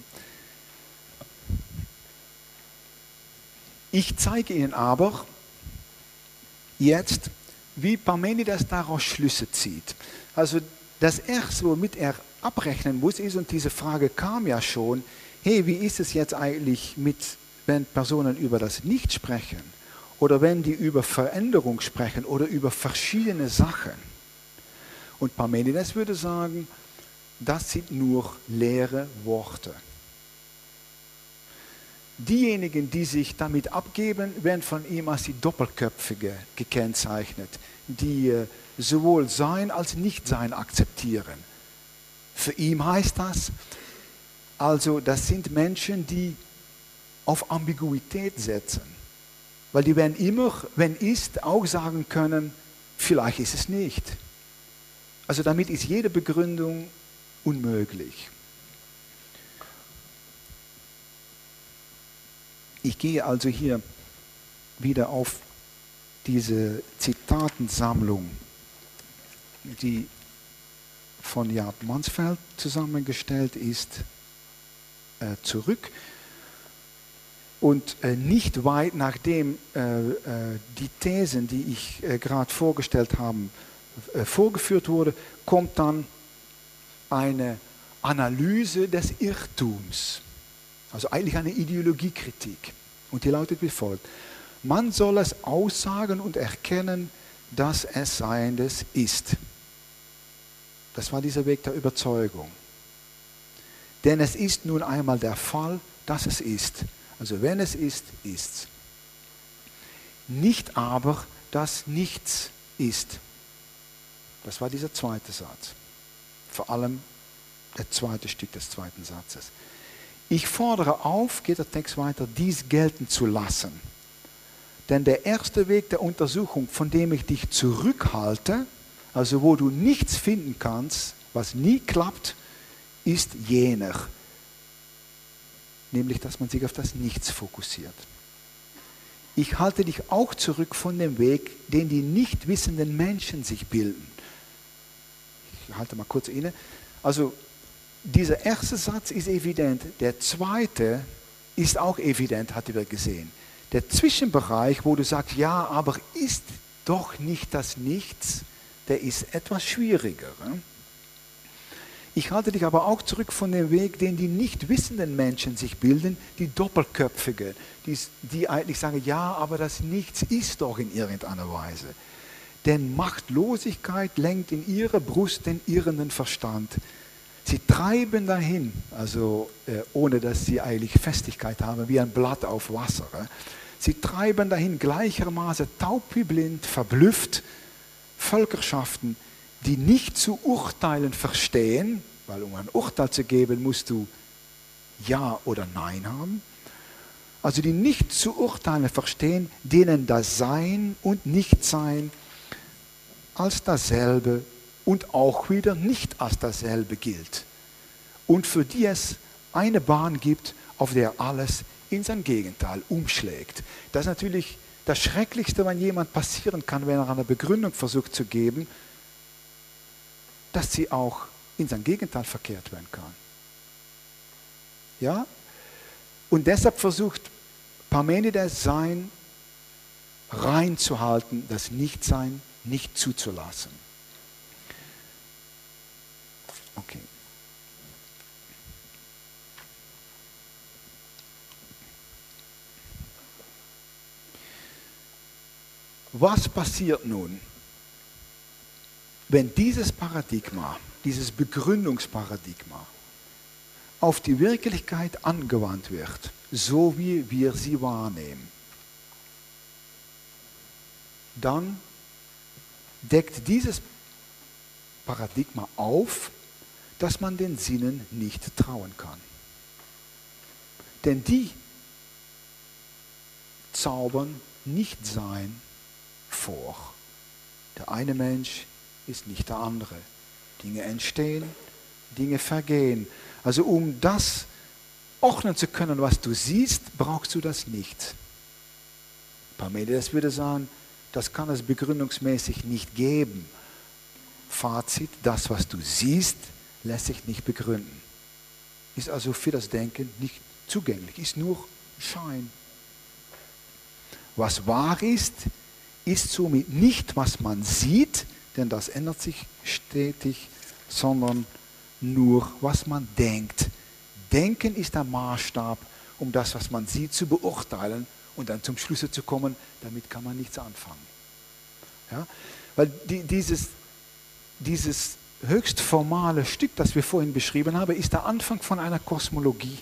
Ich zeige Ihnen aber jetzt, wie Parmenides daraus Schlüsse zieht. Also das Erste, womit er abrechnen muss, ist, und diese Frage kam ja schon, hey, wie ist es jetzt eigentlich wenn Personen über das Nicht sprechen oder wenn die über Veränderung sprechen oder über verschiedene Sachen? Und Parmenides würde sagen, das sind nur leere Worte. Diejenigen, die sich damit abgeben, werden von ihm als die Doppelköpfige gekennzeichnet, die sowohl Sein als Nichtsein akzeptieren. Für ihn heißt das, also das sind Menschen, die auf Ambiguität setzen. Weil die werden immer, wenn ist, auch sagen können, vielleicht ist es nicht. Also damit ist jede Begründung unmöglich. Ich gehe also hier wieder auf diese Zitatensammlung, die von Jaap Mansfeld zusammengestellt ist, zurück. Und nicht weit nachdem die Thesen, die ich gerade vorgestellt habe, vorgeführt wurde, kommt dann eine Analyse des Irrtums. Also eigentlich eine Ideologiekritik. Und die lautet wie folgt. Man soll es aussagen und erkennen, dass es Seiendes ist. Das war dieser Weg der Überzeugung. Denn es ist nun einmal der Fall, dass es ist. Also wenn es ist, ist's. Nicht aber, dass nichts ist. Das war dieser zweite Satz. Vor allem das zweite Stück des zweiten Satzes. Ich fordere auf, geht der Text weiter, dies gelten zu lassen. Denn der erste Weg der Untersuchung, von dem ich dich zurückhalte, also wo du nichts finden kannst, was nie klappt, ist jener. Nämlich, dass man sich auf das Nichts fokussiert. Ich halte dich auch zurück von dem Weg, den die nicht wissenden Menschen sich bilden. Ich halte mal kurz inne. Also, dieser erste Satz ist evident, der zweite ist auch evident, hat er gesehen. Der Zwischenbereich, wo du sagst, ja, aber ist doch nicht das Nichts, der ist etwas schwieriger. Ich halte dich aber auch zurück von dem Weg, den die nicht wissenden Menschen sich bilden, die Doppelköpfige, die eigentlich sagen, ja, aber das Nichts ist doch in irgendeiner Weise. Denn Machtlosigkeit lenkt in ihre Brust den irrenden Verstand. Sie treiben dahin, also ohne dass sie eigentlich Festigkeit haben, wie ein Blatt auf Wasser. Sie treiben dahin gleichermaßen taub wie blind, verblüfft, Völkerschaften, die nicht zu urteilen verstehen, weil um ein Urteil zu geben, musst du Ja oder Nein haben. Also die nicht zu urteilen verstehen, denen das Sein und Nichtsein als dasselbe und auch wieder nicht als dasselbe gilt. Und für die es eine Bahn gibt, auf der alles in sein Gegenteil umschlägt. Das ist natürlich das Schrecklichste, was jemand passieren kann, wenn er eine Begründung versucht zu geben, dass sie auch in sein Gegenteil verkehrt werden kann. Ja? Und deshalb versucht Parmenides Sein reinzuhalten, das Nichtsein nicht zuzulassen. Okay. Was passiert nun, wenn dieses Paradigma, dieses Begründungsparadigma auf die Wirklichkeit angewandt wird, so wie wir sie wahrnehmen? Dann deckt dieses Paradigma auf, dass man den Sinnen nicht trauen kann. Denn die zaubern Nichtsein vor. Der eine Mensch ist nicht der andere. Dinge entstehen, Dinge vergehen. Also um das ordnen zu können, was du siehst, brauchst du das nicht. Parmenides würde sagen, das kann es begründungsmäßig nicht geben. Fazit, das, was du siehst, lässt sich nicht begründen. Ist also für das Denken nicht zugänglich, ist nur Schein. Was wahr ist, ist somit nicht, was man sieht, denn das ändert sich stetig, sondern nur, was man denkt. Denken ist der Maßstab, um das, was man sieht, zu beurteilen und dann zum Schluss zu kommen, damit kann man nichts anfangen. Ja? Weil dieses höchst formale Stück, das wir vorhin beschrieben haben, ist der Anfang von einer Kosmologie.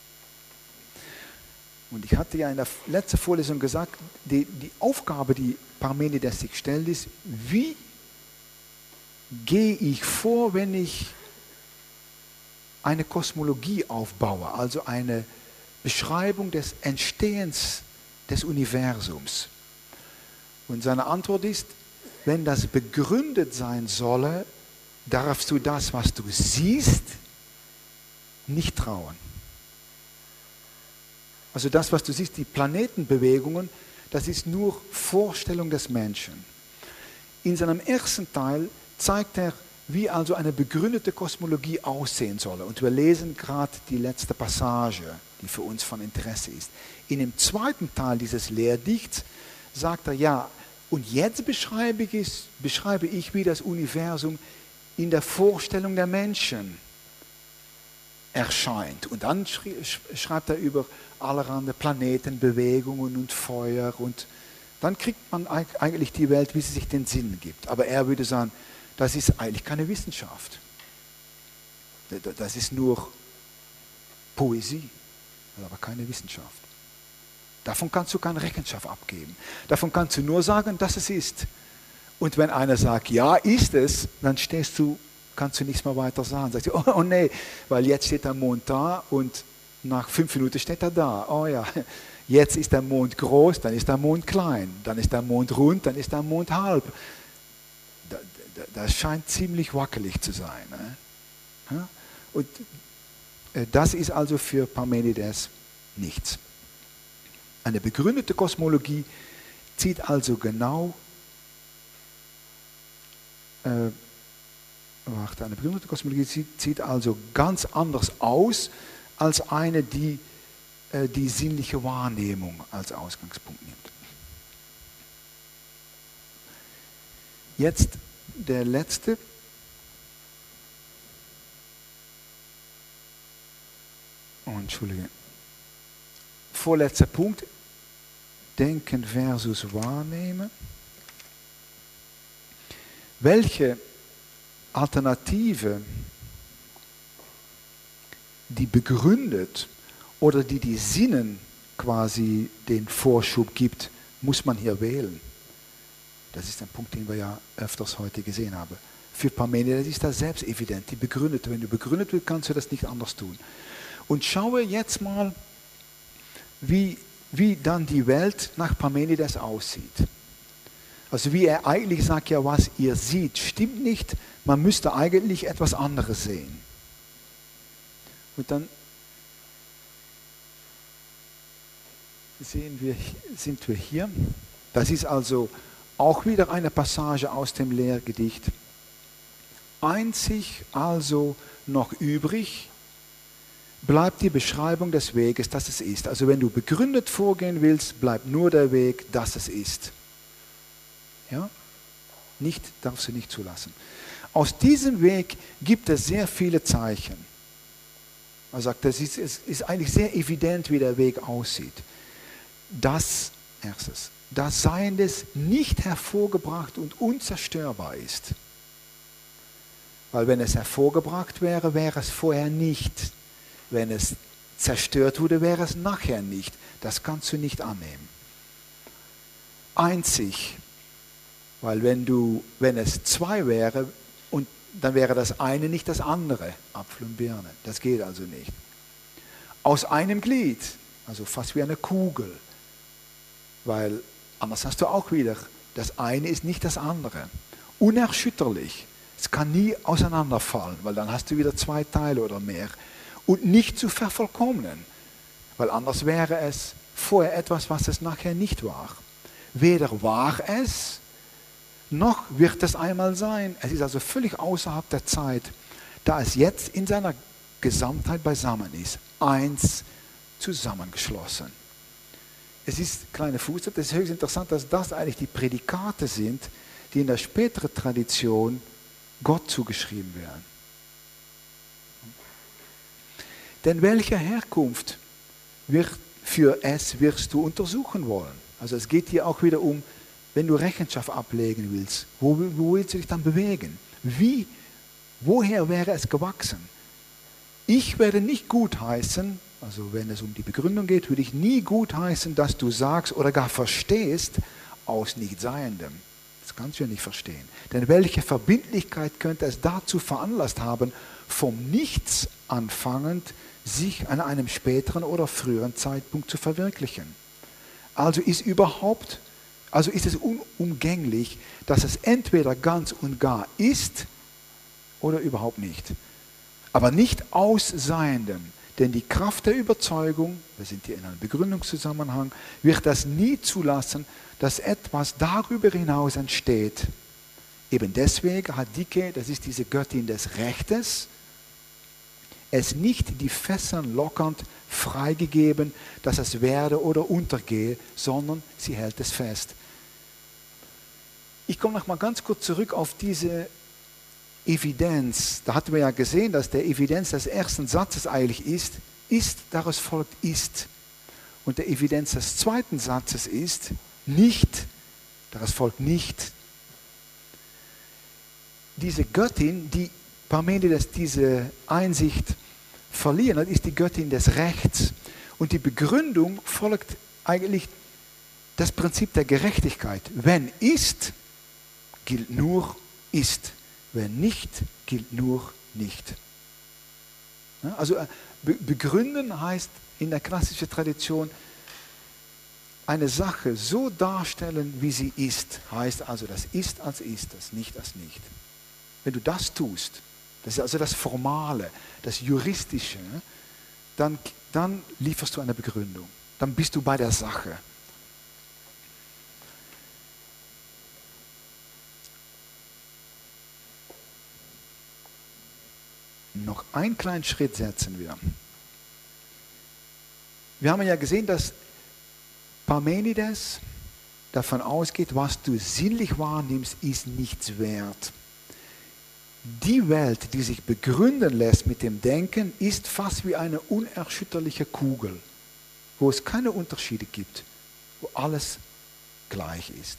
Und ich hatte ja in der letzten Vorlesung gesagt, die Aufgabe, die Parmenides sich stellt, ist, wie gehe ich vor, wenn ich eine Kosmologie aufbaue, also eine Beschreibung des Entstehens des Universums. Und seine Antwort ist, wenn das begründet sein solle, darfst du das, was du siehst, nicht trauen. Also das, was du siehst, die Planetenbewegungen, das ist nur Vorstellung des Menschen. In seinem ersten Teil zeigt er, wie also eine begründete Kosmologie aussehen soll. Und wir lesen gerade die letzte Passage, die für uns von Interesse ist. In dem zweiten Teil dieses Lehrdichts sagt er, ja, und jetzt beschreibe ich, wie das Universum in der Vorstellung der Menschen erscheint. Und dann schreibt er über allerhand Planetenbewegungen und Feuer und dann kriegt man eigentlich die Welt, wie sie sich den Sinn gibt. Aber er würde sagen, das ist eigentlich keine Wissenschaft. Das ist nur Poesie, aber keine Wissenschaft. Davon kannst du keine Rechenschaft abgeben. Davon kannst du nur sagen, dass es ist. Und wenn einer sagt, ja, ist es, dann kannst du nichts mehr weiter sagen. Sagst du, oh nee, weil jetzt steht der Mond da und nach 5 Minuten steht er da. Oh ja, jetzt ist der Mond groß, dann ist der Mond klein, dann ist der Mond rund, dann ist der Mond halb. Das scheint ziemlich wackelig zu sein. Ne? Und das ist also für Parmenides nichts. Eine begründete Kosmologie zieht also genau, eine begründete Kosmologie zieht also ganz anders aus, als eine, die die sinnliche Wahrnehmung als Ausgangspunkt nimmt. Jetzt der letzte. Oh, Entschuldige. Vorletzter Punkt. Denken versus Wahrnehmen. Welche Alternative, die begründet oder die Sinnen quasi den Vorschub gibt, muss man hier wählen? Das ist ein Punkt, den wir ja öfters heute gesehen haben. Für Parmenides ist das selbst evident, die begründet. Wenn du begründet willst, kannst du das nicht anders tun. Und schaue jetzt mal, wie dann die Welt nach Parmenides aussieht. Also wie er eigentlich sagt, ja, was ihr seht, stimmt nicht, man müsste eigentlich etwas anderes sehen. Und dann sind wir hier. Das ist also auch wieder eine Passage aus dem Lehrgedicht. Einzig also noch übrig bleibt die Beschreibung des Weges, dass es ist. Also wenn du begründet vorgehen willst, bleibt nur der Weg, dass es ist. Ja? Darfst du nicht zulassen. Aus diesem Weg gibt es sehr viele Zeichen. Er sagt, es ist eigentlich sehr evident, wie der Weg aussieht. Das Seiendes nicht hervorgebracht und unzerstörbar ist. Weil wenn es hervorgebracht wäre, wäre es vorher nicht. Wenn es zerstört wurde, wäre es nachher nicht. Das kannst du nicht annehmen. Einzig, weil wenn es zwei wäre, und dann wäre das eine nicht das andere, Apfel und Birne. Das geht also nicht. Aus einem Glied, also fast wie eine Kugel, weil anders hast du auch wieder, das eine ist nicht das andere. Unerschütterlich, es kann nie auseinanderfallen, weil dann hast du wieder zwei Teile oder mehr. Und nicht zu vervollkommnen, weil anders wäre es vorher etwas, was es nachher nicht war. Weder war es, noch wird es einmal sein. Es ist also völlig außerhalb der Zeit, da es jetzt in seiner Gesamtheit beisammen ist. Eins zusammengeschlossen. Es ist, kleine Fußnote, es ist höchst interessant, dass das eigentlich die Prädikate sind, die in der späteren Tradition Gott zugeschrieben werden. Denn welche Herkunft wirst du untersuchen wollen? Also es geht hier auch wieder um, wenn du Rechenschaft ablegen willst, wo willst du dich dann bewegen? Woher wäre es gewachsen? Ich werde nicht gutheißen, also wenn es um die Begründung geht, würde ich nie gutheißen, dass du sagst oder gar verstehst, aus Nichtseiendem. Das kannst du ja nicht verstehen. Denn welche Verbindlichkeit könnte es dazu veranlasst haben, vom Nichts anfangend sich an einem späteren oder früheren Zeitpunkt zu verwirklichen? Also ist es unumgänglich, dass es entweder ganz und gar ist oder überhaupt nicht. Aber nicht aus Seiendem. Denn die Kraft der Überzeugung, wir sind hier in einem Begründungszusammenhang, wird das nie zulassen, dass etwas darüber hinaus entsteht. Eben deswegen hat Dike, das ist diese Göttin des Rechtes, es nicht die Fesseln lockernd freigegeben, dass es werde oder untergehe, sondern sie hält es fest. Ich komme noch mal ganz kurz zurück auf diese Evidenz. Da hatten wir ja gesehen, dass der Evidenz des ersten Satzes eigentlich ist, daraus folgt ist. Und der Evidenz des zweiten Satzes ist, nicht, daraus folgt nicht. Diese Göttin, die Parmenides diese Einsicht verliehen hat, ist die Göttin des Rechts. Und die Begründung folgt eigentlich das Prinzip der Gerechtigkeit. Wenn ist, gilt nur ist. Wenn nicht, gilt nur nicht. Also begründen heißt in der klassischen Tradition, eine Sache so darstellen, wie sie ist, heißt also das ist als ist, das nicht als nicht. Wenn du das tust, das ist also das Formale, das Juristische, dann lieferst du eine Begründung. Dann bist du bei der Sache. Noch einen kleinen Schritt setzen wir. Wir haben ja gesehen, dass Parmenides davon ausgeht, was du sinnlich wahrnimmst, ist nichts wert. Die Welt, die sich begründen lässt mit dem Denken, ist fast wie eine unerschütterliche Kugel, wo es keine Unterschiede gibt, wo alles gleich ist.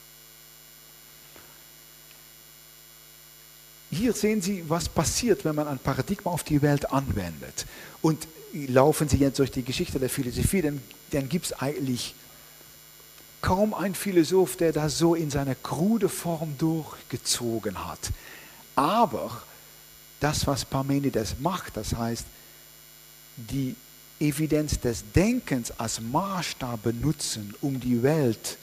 Hier sehen Sie, was passiert, wenn man ein Paradigma auf die Welt anwendet. Und laufen Sie jetzt durch die Geschichte der Philosophie, dann gibt es eigentlich kaum einen Philosoph, der das so in seiner krude Form durchgezogen hat. Aber das, was Parmenides macht, das heißt, die Evidenz des Denkens als Maßstab benutzen, um die Welt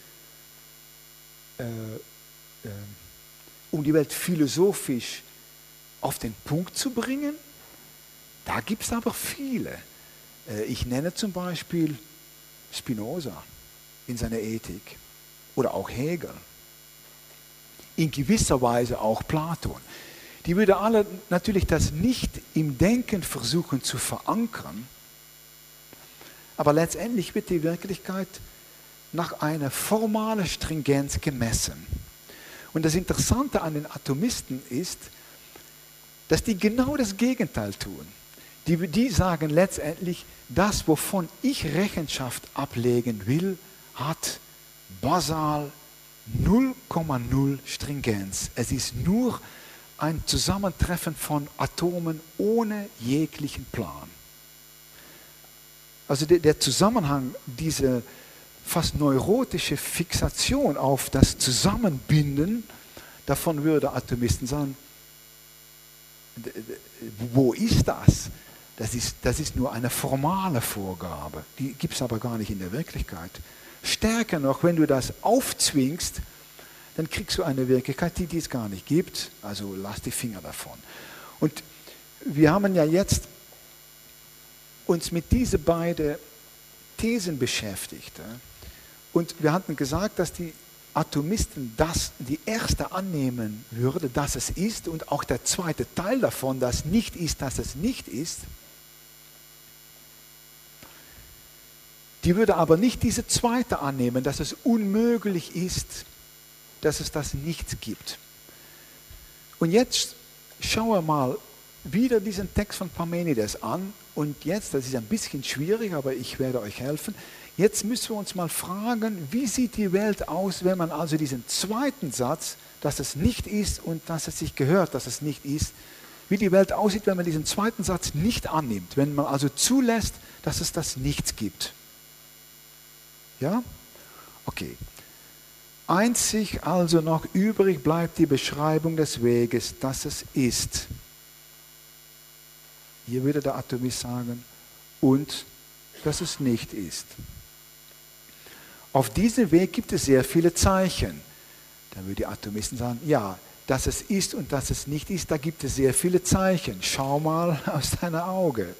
philosophisch auf den Punkt zu bringen, da gibt es aber viele. Ich nenne zum Beispiel Spinoza in seiner Ethik oder auch Hegel. In gewisser Weise auch Platon. Die würden alle natürlich das nicht im Denken versuchen zu verankern, aber letztendlich wird die Wirklichkeit nach einer formalen Stringenz gemessen. Und das Interessante an den Atomisten ist, dass die genau das Gegenteil tun. Die sagen letztendlich, das, wovon ich Rechenschaft ablegen will, hat basal 0,0 Stringenz. Es ist nur ein Zusammentreffen von Atomen ohne jeglichen Plan. Also der Zusammenhang, diese fast neurotische Fixation auf das Zusammenbinden, davon würde Atomisten sagen, wo ist das? Das ist nur eine formale Vorgabe, die gibt es aber gar nicht in der Wirklichkeit. Stärker noch, wenn du das aufzwingst, dann kriegst du eine Wirklichkeit, die es gar nicht gibt, also lass die Finger davon. Und wir haben ja jetzt uns mit diesen beiden Thesen beschäftigt. Und wir hatten gesagt, dass die Atomisten die erste annehmen würde, dass es ist, und auch der zweite Teil davon, dass nicht ist, dass es nicht ist. Die würde aber nicht diese zweite annehmen, dass es unmöglich ist, dass es das Nichts gibt. Und jetzt schauen wir mal wieder diesen Text von Parmenides an. Und jetzt, das ist ein bisschen schwierig, aber ich werde euch helfen. Jetzt müssen wir uns mal fragen, wie sieht die Welt aus, wenn man also diesen zweiten Satz, dass es nicht ist und dass es sich gehört, dass es nicht ist, wie die Welt aussieht, wenn man diesen zweiten Satz nicht annimmt, wenn man also zulässt, dass es das Nichts gibt. Ja? Okay. Einzig also noch übrig bleibt die Beschreibung des Weges, dass es ist. Hier würde der Atomist sagen, und dass es nicht ist. Auf diesem Weg gibt es sehr viele Zeichen. Dann würden die Atomisten sagen, ja, dass es ist und dass es nicht ist, da gibt es sehr viele Zeichen. Schau mal aus deinem Auge.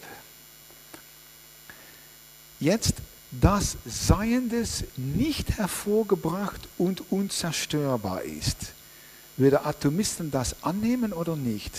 Jetzt, dass Seiendes nicht hervorgebracht und unzerstörbar ist. Würde Atomisten das annehmen oder nicht?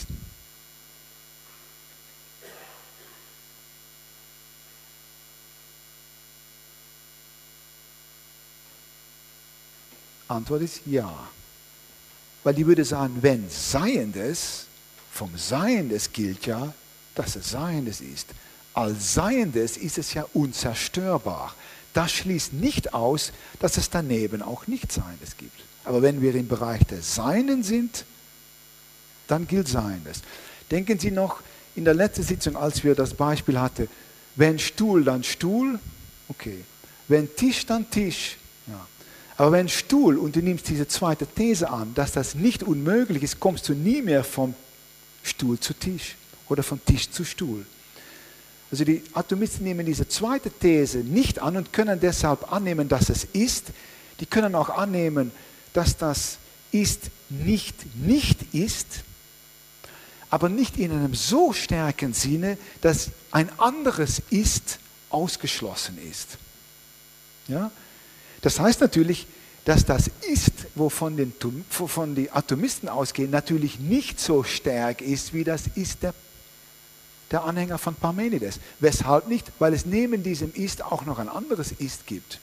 Antwort ist ja. Weil die würde sagen, wenn Seiendes, vom Seiendes gilt ja, dass es Seiendes ist. Als Seiendes ist es ja unzerstörbar. Das schließt nicht aus, dass es daneben auch nicht Seiendes gibt. Aber wenn wir im Bereich des Seinen sind, dann gilt Seiendes. Denken Sie noch in der letzten Sitzung, als wir das Beispiel hatten, wenn Stuhl, dann Stuhl, okay. Wenn Tisch, dann Tisch. Ja. Aber wenn Stuhl, und du nimmst diese zweite These an, dass das nicht unmöglich ist, kommst du nie mehr vom Stuhl zu Tisch oder von Tisch zu Stuhl. Also die Atomisten nehmen diese zweite These nicht an und können deshalb annehmen, dass es ist. Die können auch annehmen, dass das ist nicht ist, aber nicht in einem so starken Sinne, dass ein anderes Ist ausgeschlossen ist. Ja? Das heißt natürlich, dass das Ist, wovon die Atomisten ausgehen, natürlich nicht so stark ist, wie das Ist der der Anhänger von Parmenides. Weshalb nicht? Weil es neben diesem Ist auch noch ein anderes Ist gibt.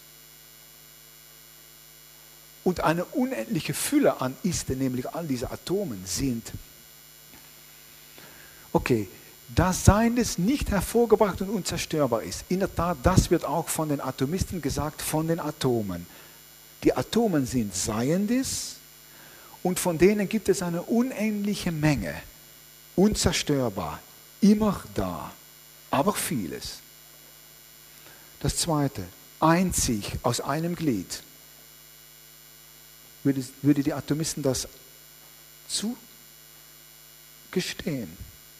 Und eine unendliche Fülle an Iste, nämlich all diese Atomen, sind. Okay, das Sein des nicht hervorgebracht und unzerstörbar ist. In der Tat, das wird auch von den Atomisten gesagt, von den Atomen. Die Atomen sind Seiendes und von denen gibt es eine unendliche Menge. Unzerstörbar, immer da, aber vieles. Das Zweite, einzig aus einem Glied. Würde die Atomisten das zugestehen?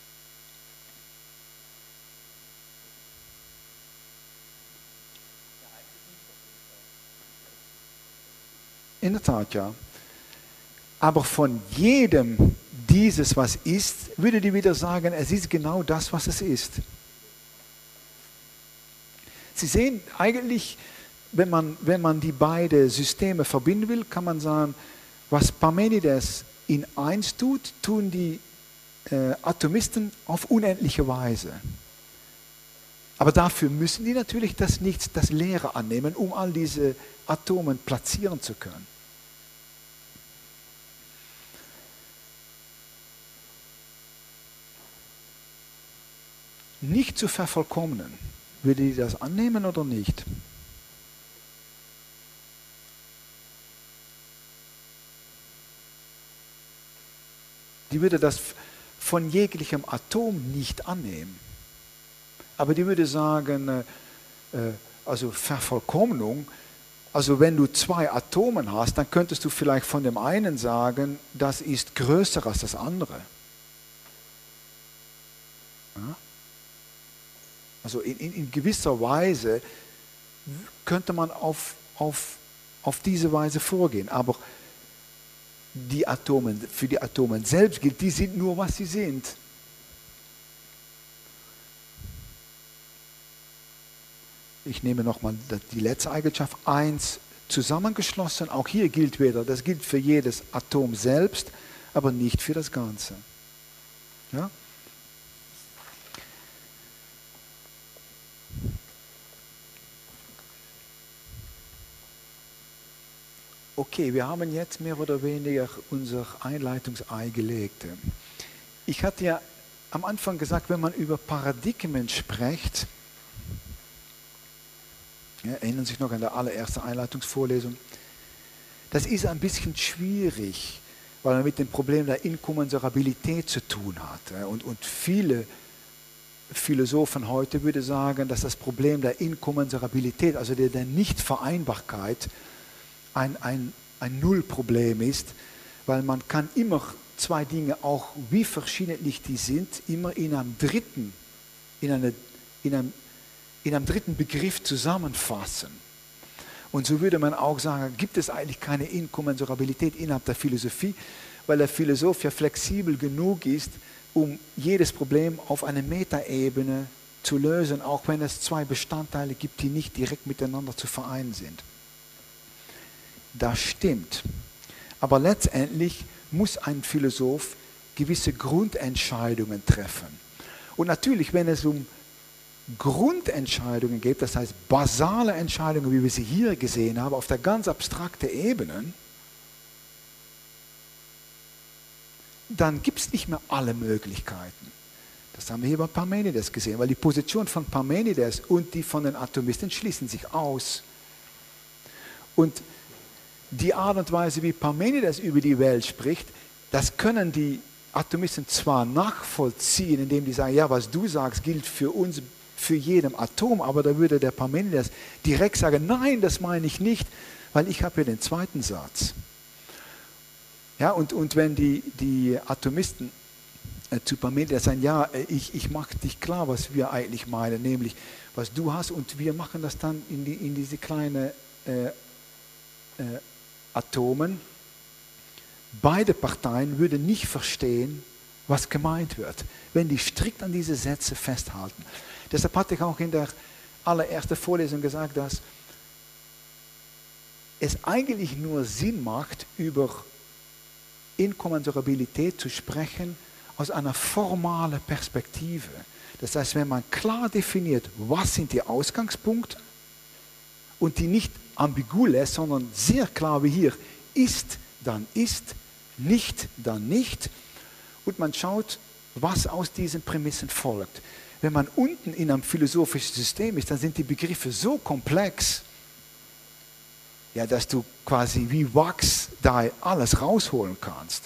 In der Tat, ja. Aber von jedem dieses, was ist, würde die wieder sagen, es ist genau das, was es ist. Sie sehen eigentlich, wenn man die beiden Systeme verbinden will, kann man sagen, was Parmenides in eins tut, tun die Atomisten auf unendliche Weise. Aber dafür müssen die natürlich das Nichts, das Leere annehmen, um all diese Atomen platzieren zu können. Nicht zu vervollkommnen. Würde die das annehmen oder nicht? Die würde das von jeglichem Atom nicht annehmen. Aber die würde sagen, also Vervollkommnung, also wenn du zwei Atomen hast, dann könntest du vielleicht von dem einen sagen, das ist größer als das andere. Ja? Also in gewisser Weise könnte man auf diese Weise vorgehen. Aber für die Atomen selbst gilt, die sind nur, was sie sind. Ich nehme nochmal die letzte Eigenschaft, 1 zusammengeschlossen. Auch hier gilt wieder, das gilt für jedes Atom selbst, aber nicht für das Ganze. Ja? Okay, wir haben jetzt mehr oder weniger unser Einleitungsei gelegt. Ich hatte ja am Anfang gesagt, wenn man über Paradigmen spricht, ja, erinnern Sie sich noch an der allererste Einleitungsvorlesung, das ist ein bisschen schwierig, weil man mit dem Problem der Inkommensurabilität zu tun hat. Und viele Philosophen heute würden sagen, dass das Problem der Inkommensurabilität, also der Nichtvereinbarkeit, ein Nullproblem ist, weil man kann immer zwei Dinge, auch wie verschiedentlich die sind, immer in einem dritten Begriff zusammenfassen. Und so würde man auch sagen, gibt es eigentlich keine Inkommensurabilität innerhalb der Philosophie, weil der Philosoph ja flexibel genug ist, um jedes Problem auf einer Metaebene zu lösen, auch wenn es zwei Bestandteile gibt, die nicht direkt miteinander zu vereinen sind. Das stimmt. Aber letztendlich muss ein Philosoph gewisse Grundentscheidungen treffen. Und natürlich, wenn es um Grundentscheidungen geht, das heißt basale Entscheidungen, wie wir sie hier gesehen haben, auf der ganz abstrakten Ebene, dann gibt es nicht mehr alle Möglichkeiten. Das haben wir hier bei Parmenides gesehen, weil die Position von Parmenides und die von den Atomisten schließen sich aus. Und die Art und Weise, wie Parmenides über die Welt spricht, das können die Atomisten zwar nachvollziehen, indem die sagen, ja, was du sagst, gilt für uns, für jedem Atom, aber da würde der Parmenides direkt sagen, nein, das meine ich nicht, weil ich habe hier den zweiten Satz. Ja, und wenn die Atomisten zu Parmenides sagen, ja, ich mache dich klar, was wir eigentlich meinen, nämlich was du hast, und wir machen das dann in diese kleine Atomen. Beide Parteien würden nicht verstehen, was gemeint wird, wenn die strikt an diese Sätze festhalten. Deshalb hatte ich auch in der allerersten Vorlesung gesagt, dass es eigentlich nur Sinn macht, über Inkommensurabilität zu sprechen, aus einer formalen Perspektive. Das heißt, wenn man klar definiert, was sind die Ausgangspunkte und die nicht ambigu lässt, sondern sehr klar wie hier, ist, dann ist, nicht, dann nicht. Und man schaut, was aus diesen Prämissen folgt. Wenn man unten in einem philosophischen System ist, dann sind die Begriffe so komplex, ja, dass du quasi wie Wachs da alles rausholen kannst.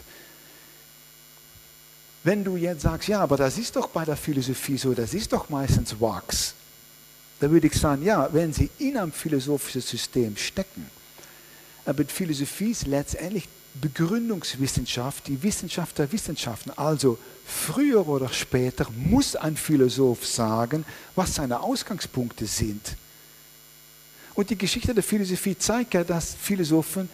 Wenn du jetzt sagst, ja, aber das ist doch bei der Philosophie so, das ist doch meistens Wachs, dann würde ich sagen, ja, wenn sie in einem philosophischen System stecken, aber Philosophie ist letztendlich Begründungswissenschaft, die Wissenschaft der Wissenschaften. Also früher oder später muss ein Philosoph sagen, was seine Ausgangspunkte sind. Und die Geschichte der Philosophie zeigt ja, dass Philosophen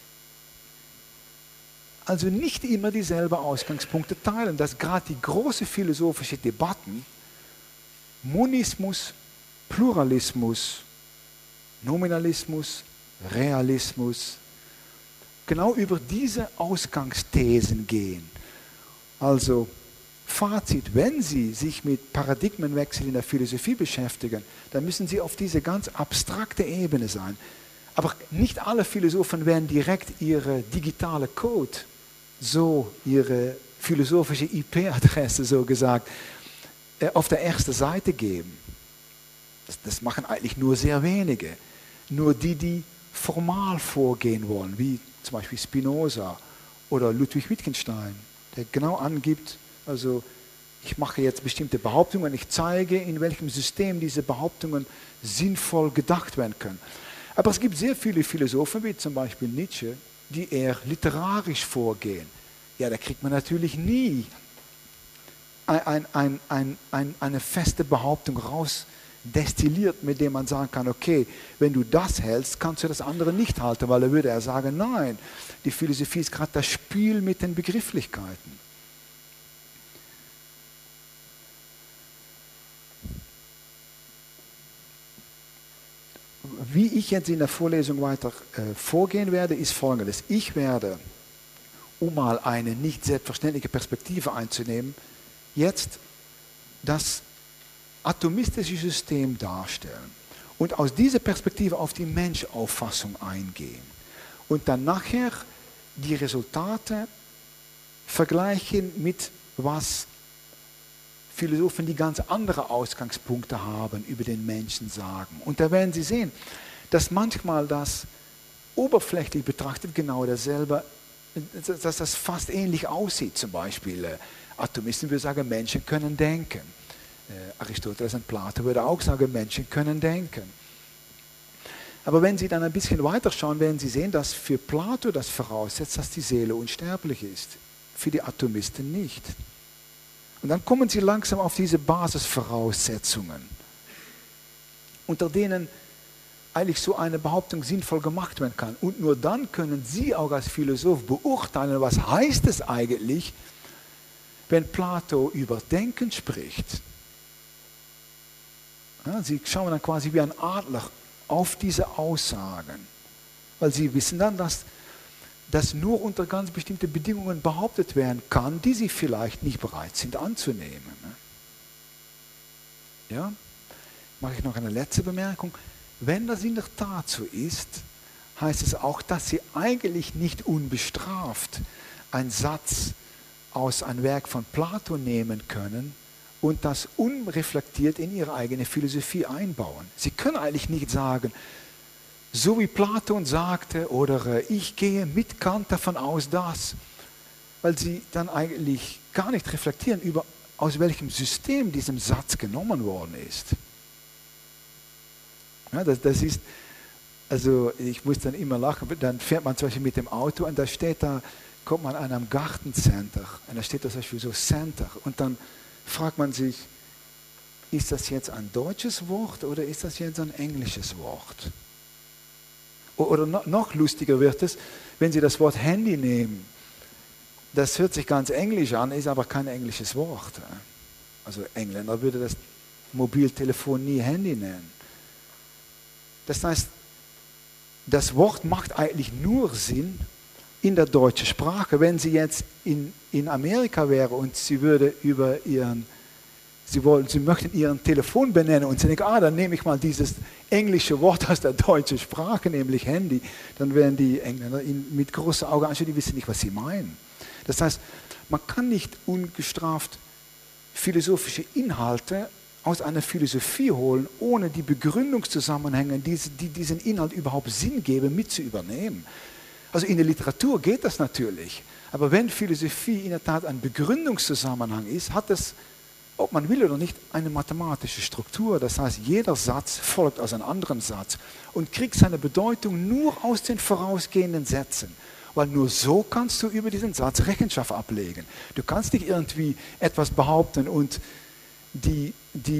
also nicht immer dieselben Ausgangspunkte teilen, dass gerade die großen philosophischen Debatten, Monismus, Pluralismus, Nominalismus, Realismus, genau über diese Ausgangsthesen gehen. Also Fazit, wenn Sie sich mit Paradigmenwechsel in der Philosophie beschäftigen, dann müssen Sie auf diese ganz abstrakte Ebene sein. Aber nicht alle Philosophen werden direkt ihre digitale Code, so ihre philosophische IP-Adresse so gesagt, auf der ersten Seite geben. Das machen eigentlich nur sehr wenige. Nur die, die formal vorgehen wollen, wie zum Beispiel Spinoza oder Ludwig Wittgenstein, der genau angibt, also ich mache jetzt bestimmte Behauptungen, ich zeige, in welchem System diese Behauptungen sinnvoll gedacht werden können. Aber es gibt sehr viele Philosophen, wie zum Beispiel Nietzsche, die eher literarisch vorgehen. Ja, da kriegt man natürlich nie eine feste Behauptung raus destilliert, mit dem man sagen kann, okay, wenn du das hältst, kannst du das andere nicht halten, weil er würde sagen, nein, die Philosophie ist gerade das Spiel mit den Begrifflichkeiten. Wie ich jetzt in der Vorlesung weiter vorgehen werde, ist folgendes. Ich werde, um mal eine nicht selbstverständliche Perspektive einzunehmen, jetzt das atomistische System darstellen und aus dieser Perspektive auf die Menschauffassung eingehen und dann nachher die Resultate vergleichen mit was Philosophen, die ganz andere Ausgangspunkte haben, über den Menschen sagen. Und da werden Sie sehen, dass manchmal das oberflächlich betrachtet genau dasselbe, dass das fast ähnlich aussieht. Zum Beispiel Atomisten würden sagen, Menschen können denken. Aristoteles und Plato würde auch sagen, Menschen können denken. Aber wenn Sie dann ein bisschen weiter schauen, werden Sie sehen, dass für Plato das voraussetzt, dass die Seele unsterblich ist. Für die Atomisten nicht. Und dann kommen Sie langsam auf diese Basisvoraussetzungen, unter denen eigentlich so eine Behauptung sinnvoll gemacht werden kann. Und nur dann können Sie auch als Philosoph beurteilen, was heißt es eigentlich, wenn Plato über Denken spricht. Ja, Sie schauen dann quasi wie ein Adler auf diese Aussagen, weil Sie wissen dann, dass das nur unter ganz bestimmten Bedingungen behauptet werden kann, die Sie vielleicht nicht bereit sind anzunehmen. Ja? Mache ich noch eine letzte Bemerkung. Wenn das in der Tat so ist, heißt es auch, dass Sie eigentlich nicht unbestraft einen Satz aus einem Werk von Plato nehmen können und das unreflektiert in Ihre eigene Philosophie einbauen. Sie können eigentlich nicht sagen, so wie Platon sagte, oder ich gehe mit Kant davon aus, dass, weil Sie dann eigentlich gar nicht reflektieren über, aus welchem System diesem Satz genommen worden ist. Ja, das ist, also ich muss dann immer lachen, dann fährt man zum Beispiel mit dem Auto und da steht da, kommt man an einem Gartencenter und da steht da zum Beispiel so Center und dann fragt man sich, ist das jetzt ein deutsches Wort oder ist das jetzt ein englisches Wort? Oder noch lustiger wird es, wenn Sie das Wort Handy nehmen. Das hört sich ganz englisch an, ist aber kein englisches Wort. Also Engländer würde das Mobiltelefon nie Handy nennen. Das heißt, das Wort macht eigentlich nur Sinn, in der deutschen Sprache. Wenn sie jetzt in Amerika wäre und sie würde über sie möchten ihren Telefon benennen und sie denken, dann nehme ich mal dieses englische Wort aus der deutschen Sprache, nämlich Handy, dann werden die Engländer ihn mit großen Augen anschauen, die wissen nicht, was sie meinen. Das heißt, man kann nicht ungestraft philosophische Inhalte aus einer Philosophie holen, ohne die Begründungszusammenhänge, die diesen Inhalt überhaupt Sinn geben, mit zu übernehmen. Also in der Literatur geht das natürlich, aber wenn Philosophie in der Tat ein Begründungszusammenhang ist, hat es, ob man will oder nicht, eine mathematische Struktur. Das heißt, jeder Satz folgt aus einem anderen Satz und kriegt seine Bedeutung nur aus den vorausgehenden Sätzen. Weil nur so kannst du über diesen Satz Rechenschaft ablegen. Du kannst nicht irgendwie etwas behaupten und die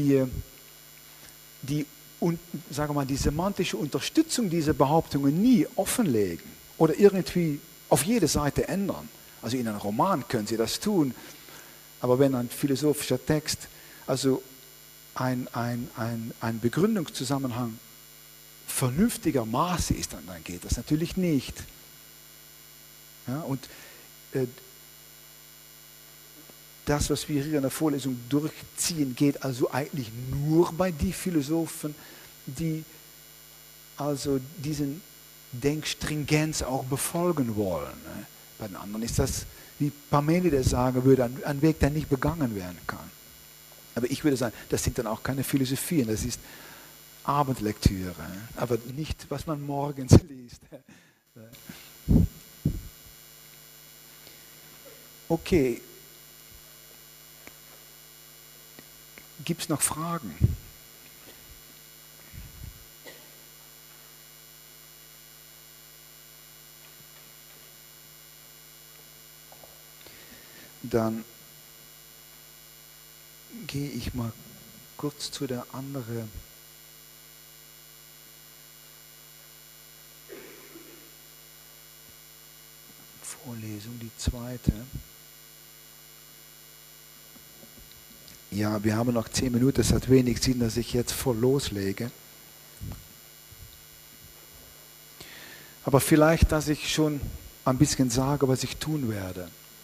semantische Unterstützung dieser Behauptungen nie offenlegen oder irgendwie auf jede Seite ändern. Also in einem Roman können sie das tun, aber wenn ein philosophischer Text, also ein Begründungszusammenhang vernünftiger Maße ist, dann geht das natürlich nicht. Ja, und das, was wir hier in der Vorlesung durchziehen, geht also eigentlich nur bei den Philosophen, die also diesen Denkstringenz auch befolgen wollen. Bei den anderen ist das, wie Parmenides sagen würde, ein Weg, der nicht begangen werden kann. Aber ich würde sagen, das sind dann auch keine Philosophien, das ist Abendlektüre, aber nicht, was man morgens liest. Okay. Gibt es noch Fragen? Dann gehe ich mal kurz zu der anderen Vorlesung, die zweite. Ja, wir haben noch 10 Minuten, es hat wenig Sinn, dass ich jetzt voll loslege. Aber vielleicht, dass ich schon ein bisschen sage, was ich tun werde.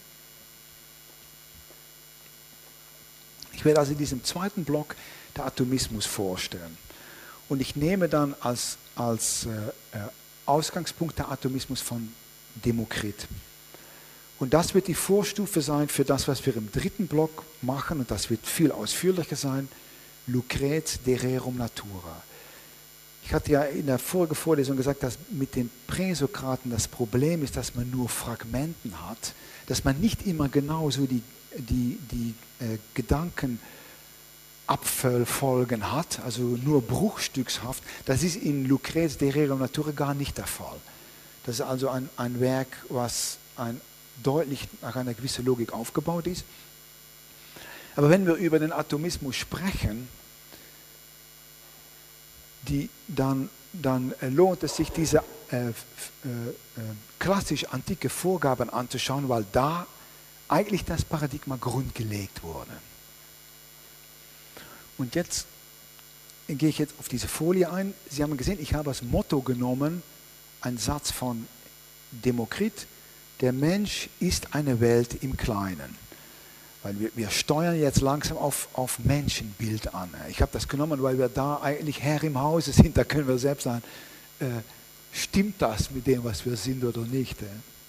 Ich werde also in diesem zweiten Block der Atomismus vorstellen. Und ich nehme dann als Ausgangspunkt der Atomismus von Demokrit. Und das wird die Vorstufe sein für das, was wir im dritten Block machen, und das wird viel ausführlicher sein, Lucrez de Rerum Natura. Ich hatte ja in der vorigen Vorlesung gesagt, dass mit den Präsokraten das Problem ist, dass man nur Fragmenten hat, dass man nicht immer genau so die Gedankenabfolgen hat, also nur bruchstückshaft. Das ist in Lucrez de Rerum Natura gar nicht der Fall. Das ist also ein Werk, was deutlich nach einer gewissen Logik aufgebaut ist. Aber wenn wir über den Atomismus sprechen, dann lohnt es sich, diese klassisch antike Vorgaben anzuschauen, weil da eigentlich das Paradigma grundgelegt wurde. Und jetzt gehe ich jetzt auf diese Folie ein. Sie haben gesehen, ich habe als Motto genommen, einen Satz von Demokrit: Der Mensch ist eine Welt im Kleinen. Weil wir steuern jetzt langsam auf Menschenbild an. Ich habe das genommen, weil wir da eigentlich Herr im Hause sind. Da können wir selbst sagen, stimmt das mit dem, was wir sind oder nicht.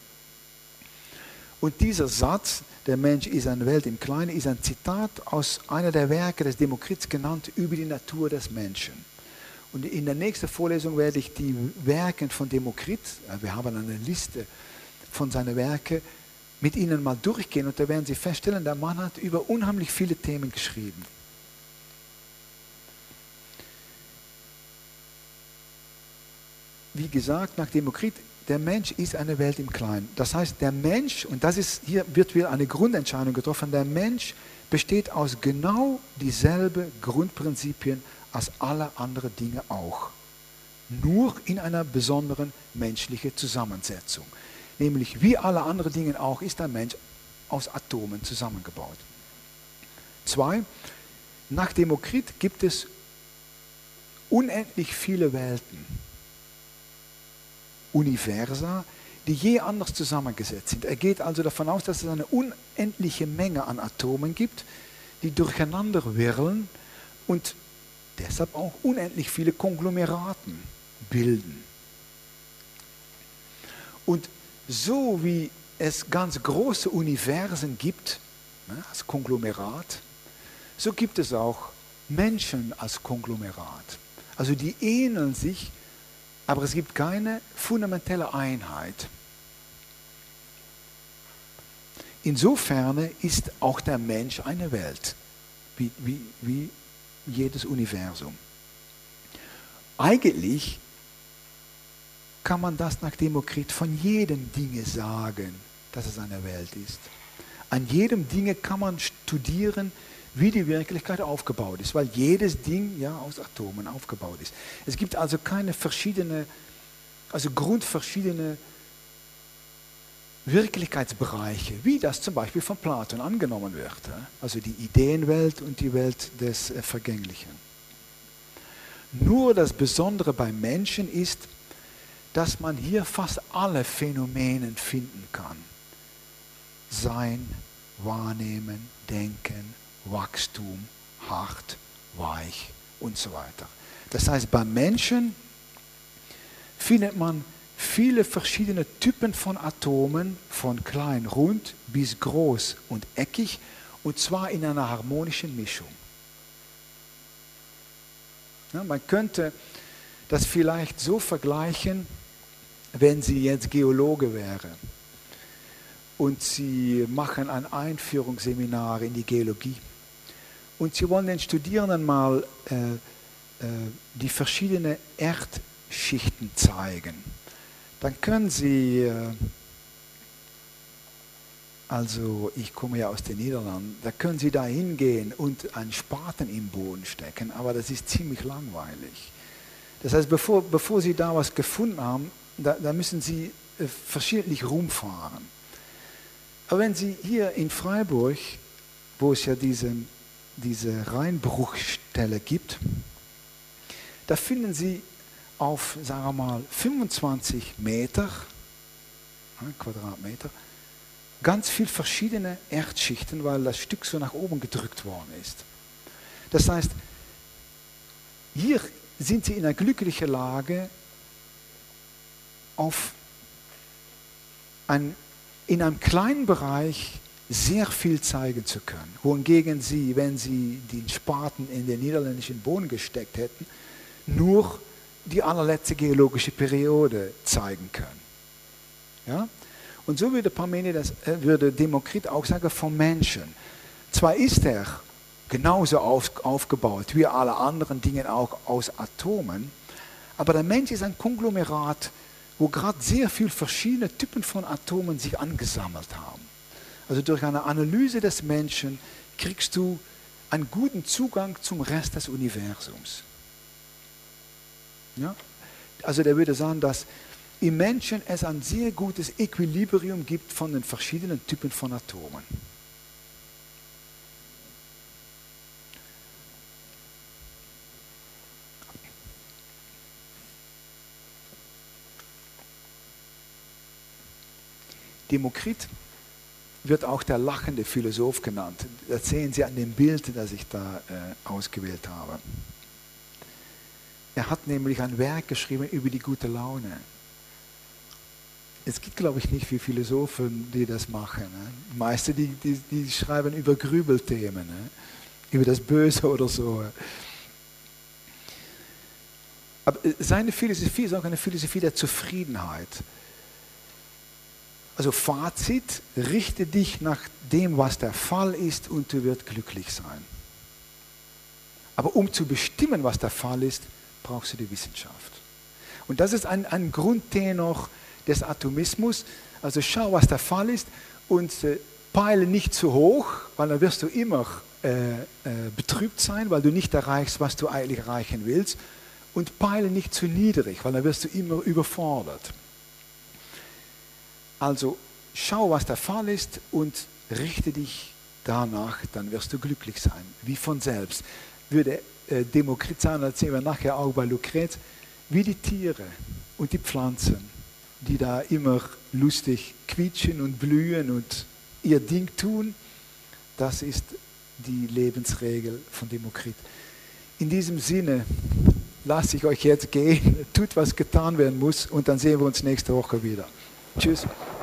Und dieser Satz, der Mensch ist eine Welt im Kleinen, ist ein Zitat aus einer der Werke des Demokrits genannt über die Natur des Menschen. Und in der nächsten Vorlesung werde ich die Werke von Demokrit, wir haben eine Liste von seinen Werken, mit Ihnen mal durchgehen, und da werden Sie feststellen, der Mann hat über unheimlich viele Themen geschrieben. Wie gesagt, nach Demokrit, der Mensch ist eine Welt im Kleinen. Das heißt, der Mensch, und das ist, hier wird wieder eine Grundentscheidung getroffen, der Mensch besteht aus genau dieselben Grundprinzipien als alle anderen Dinge auch. Nur in einer besonderen menschlichen Zusammensetzung. Nämlich wie alle anderen Dinge auch ist der Mensch aus Atomen zusammengebaut. 2. Nach Demokrit gibt es unendlich viele Welten, Universa, die je anders zusammengesetzt sind. Er geht also davon aus, dass es eine unendliche Menge an Atomen gibt, die durcheinander wirren und deshalb auch unendlich viele Konglomeraten bilden. Und so wie es ganz große Universen gibt, als Konglomerat, so gibt es auch Menschen als Konglomerat. Also die ähneln sich, aber es gibt keine fundamentelle Einheit. Insofern ist auch der Mensch eine Welt, wie jedes Universum. Eigentlich kann man das nach Demokrit von jedem Dinge sagen, dass es eine Welt ist. An jedem Dinge kann man studieren, wie die Wirklichkeit aufgebaut ist, weil jedes Ding ja aus Atomen aufgebaut ist. Es gibt also keine grundverschiedene Wirklichkeitsbereiche, wie das zum Beispiel von Platon angenommen wird. Also die Ideenwelt und die Welt des Vergänglichen. Nur das Besondere beim Menschen ist, dass man hier fast alle Phänomene finden kann. Sein, Wahrnehmen, Denken, Wachstum, hart, weich und so weiter. Das heißt, beim Menschen findet man viele verschiedene Typen von Atomen, von klein, rund bis groß und eckig, und zwar in einer harmonischen Mischung. Ja, man könnte das vielleicht so vergleichen, wenn Sie jetzt Geologe wäre und Sie machen ein Einführungsseminar in die Geologie und Sie wollen den Studierenden mal die verschiedenen Erdschichten zeigen, dann können Sie, also ich komme ja aus den Niederlanden, da können Sie da hingehen und einen Spaten im Boden stecken, aber das ist ziemlich langweilig. Das heißt, bevor Sie da was gefunden haben, da müssen Sie verschiedentlich rumfahren. Aber wenn Sie hier in Freiburg, wo es ja diese Rheinbruchstelle gibt, da finden Sie auf, sagen wir mal, 25 Meter, Quadratmeter, ganz viele verschiedene Erdschichten, weil das Stück so nach oben gedrückt worden ist. Das heißt, hier sind Sie in einer glücklichen Lage, in einem kleinen Bereich sehr viel zeigen zu können. Wohingegen Sie, wenn Sie den Spaten in den niederländischen Boden gesteckt hätten, nur die allerletzte geologische Periode zeigen können. Ja? Und so würde Demokrit auch sagen vom Menschen. Zwar ist er genauso aufgebaut wie alle anderen Dinge auch aus Atomen, aber der Mensch ist ein Konglomerat, wo gerade sehr viele verschiedene Typen von Atomen sich angesammelt haben. Also durch eine Analyse des Menschen kriegst du einen guten Zugang zum Rest des Universums. Ja? Also der würde sagen, dass im Menschen es ein sehr gutes Equilibrium gibt von den verschiedenen Typen von Atomen. Demokrit wird auch der lachende Philosoph genannt. Das sehen Sie an dem Bild, das ich da ausgewählt habe. Er hat nämlich ein Werk geschrieben über die gute Laune. Es gibt, glaube ich, nicht viele Philosophen, die das machen. Ne? Die meisten, die schreiben über Grübelthemen, ne? Über das Böse oder so. Aber seine Philosophie ist auch eine Philosophie der Zufriedenheit. Also Fazit, richte dich nach dem, was der Fall ist, und du wirst glücklich sein. Aber um zu bestimmen, was der Fall ist, brauchst du die Wissenschaft. Und das ist ein Grundtenor des Atomismus. Also schau, was der Fall ist, und peile nicht zu hoch, weil dann wirst du immer betrübt sein, weil du nicht erreichst, was du eigentlich erreichen willst. Und peile nicht zu niedrig, weil dann wirst du immer überfordert. Also schau, was der Fall ist, und richte dich danach, dann wirst du glücklich sein, wie von selbst. Würde Demokrit sagen, das sehen wir nachher auch bei Lucrez, wie die Tiere und die Pflanzen die da immer lustig quietschen und blühen und ihr Ding tun. Das ist die Lebensregel von Demokrit. In diesem Sinne lasse ich euch jetzt gehen, tut, was getan werden muss und dann sehen wir uns nächste Woche wieder. Tschüss.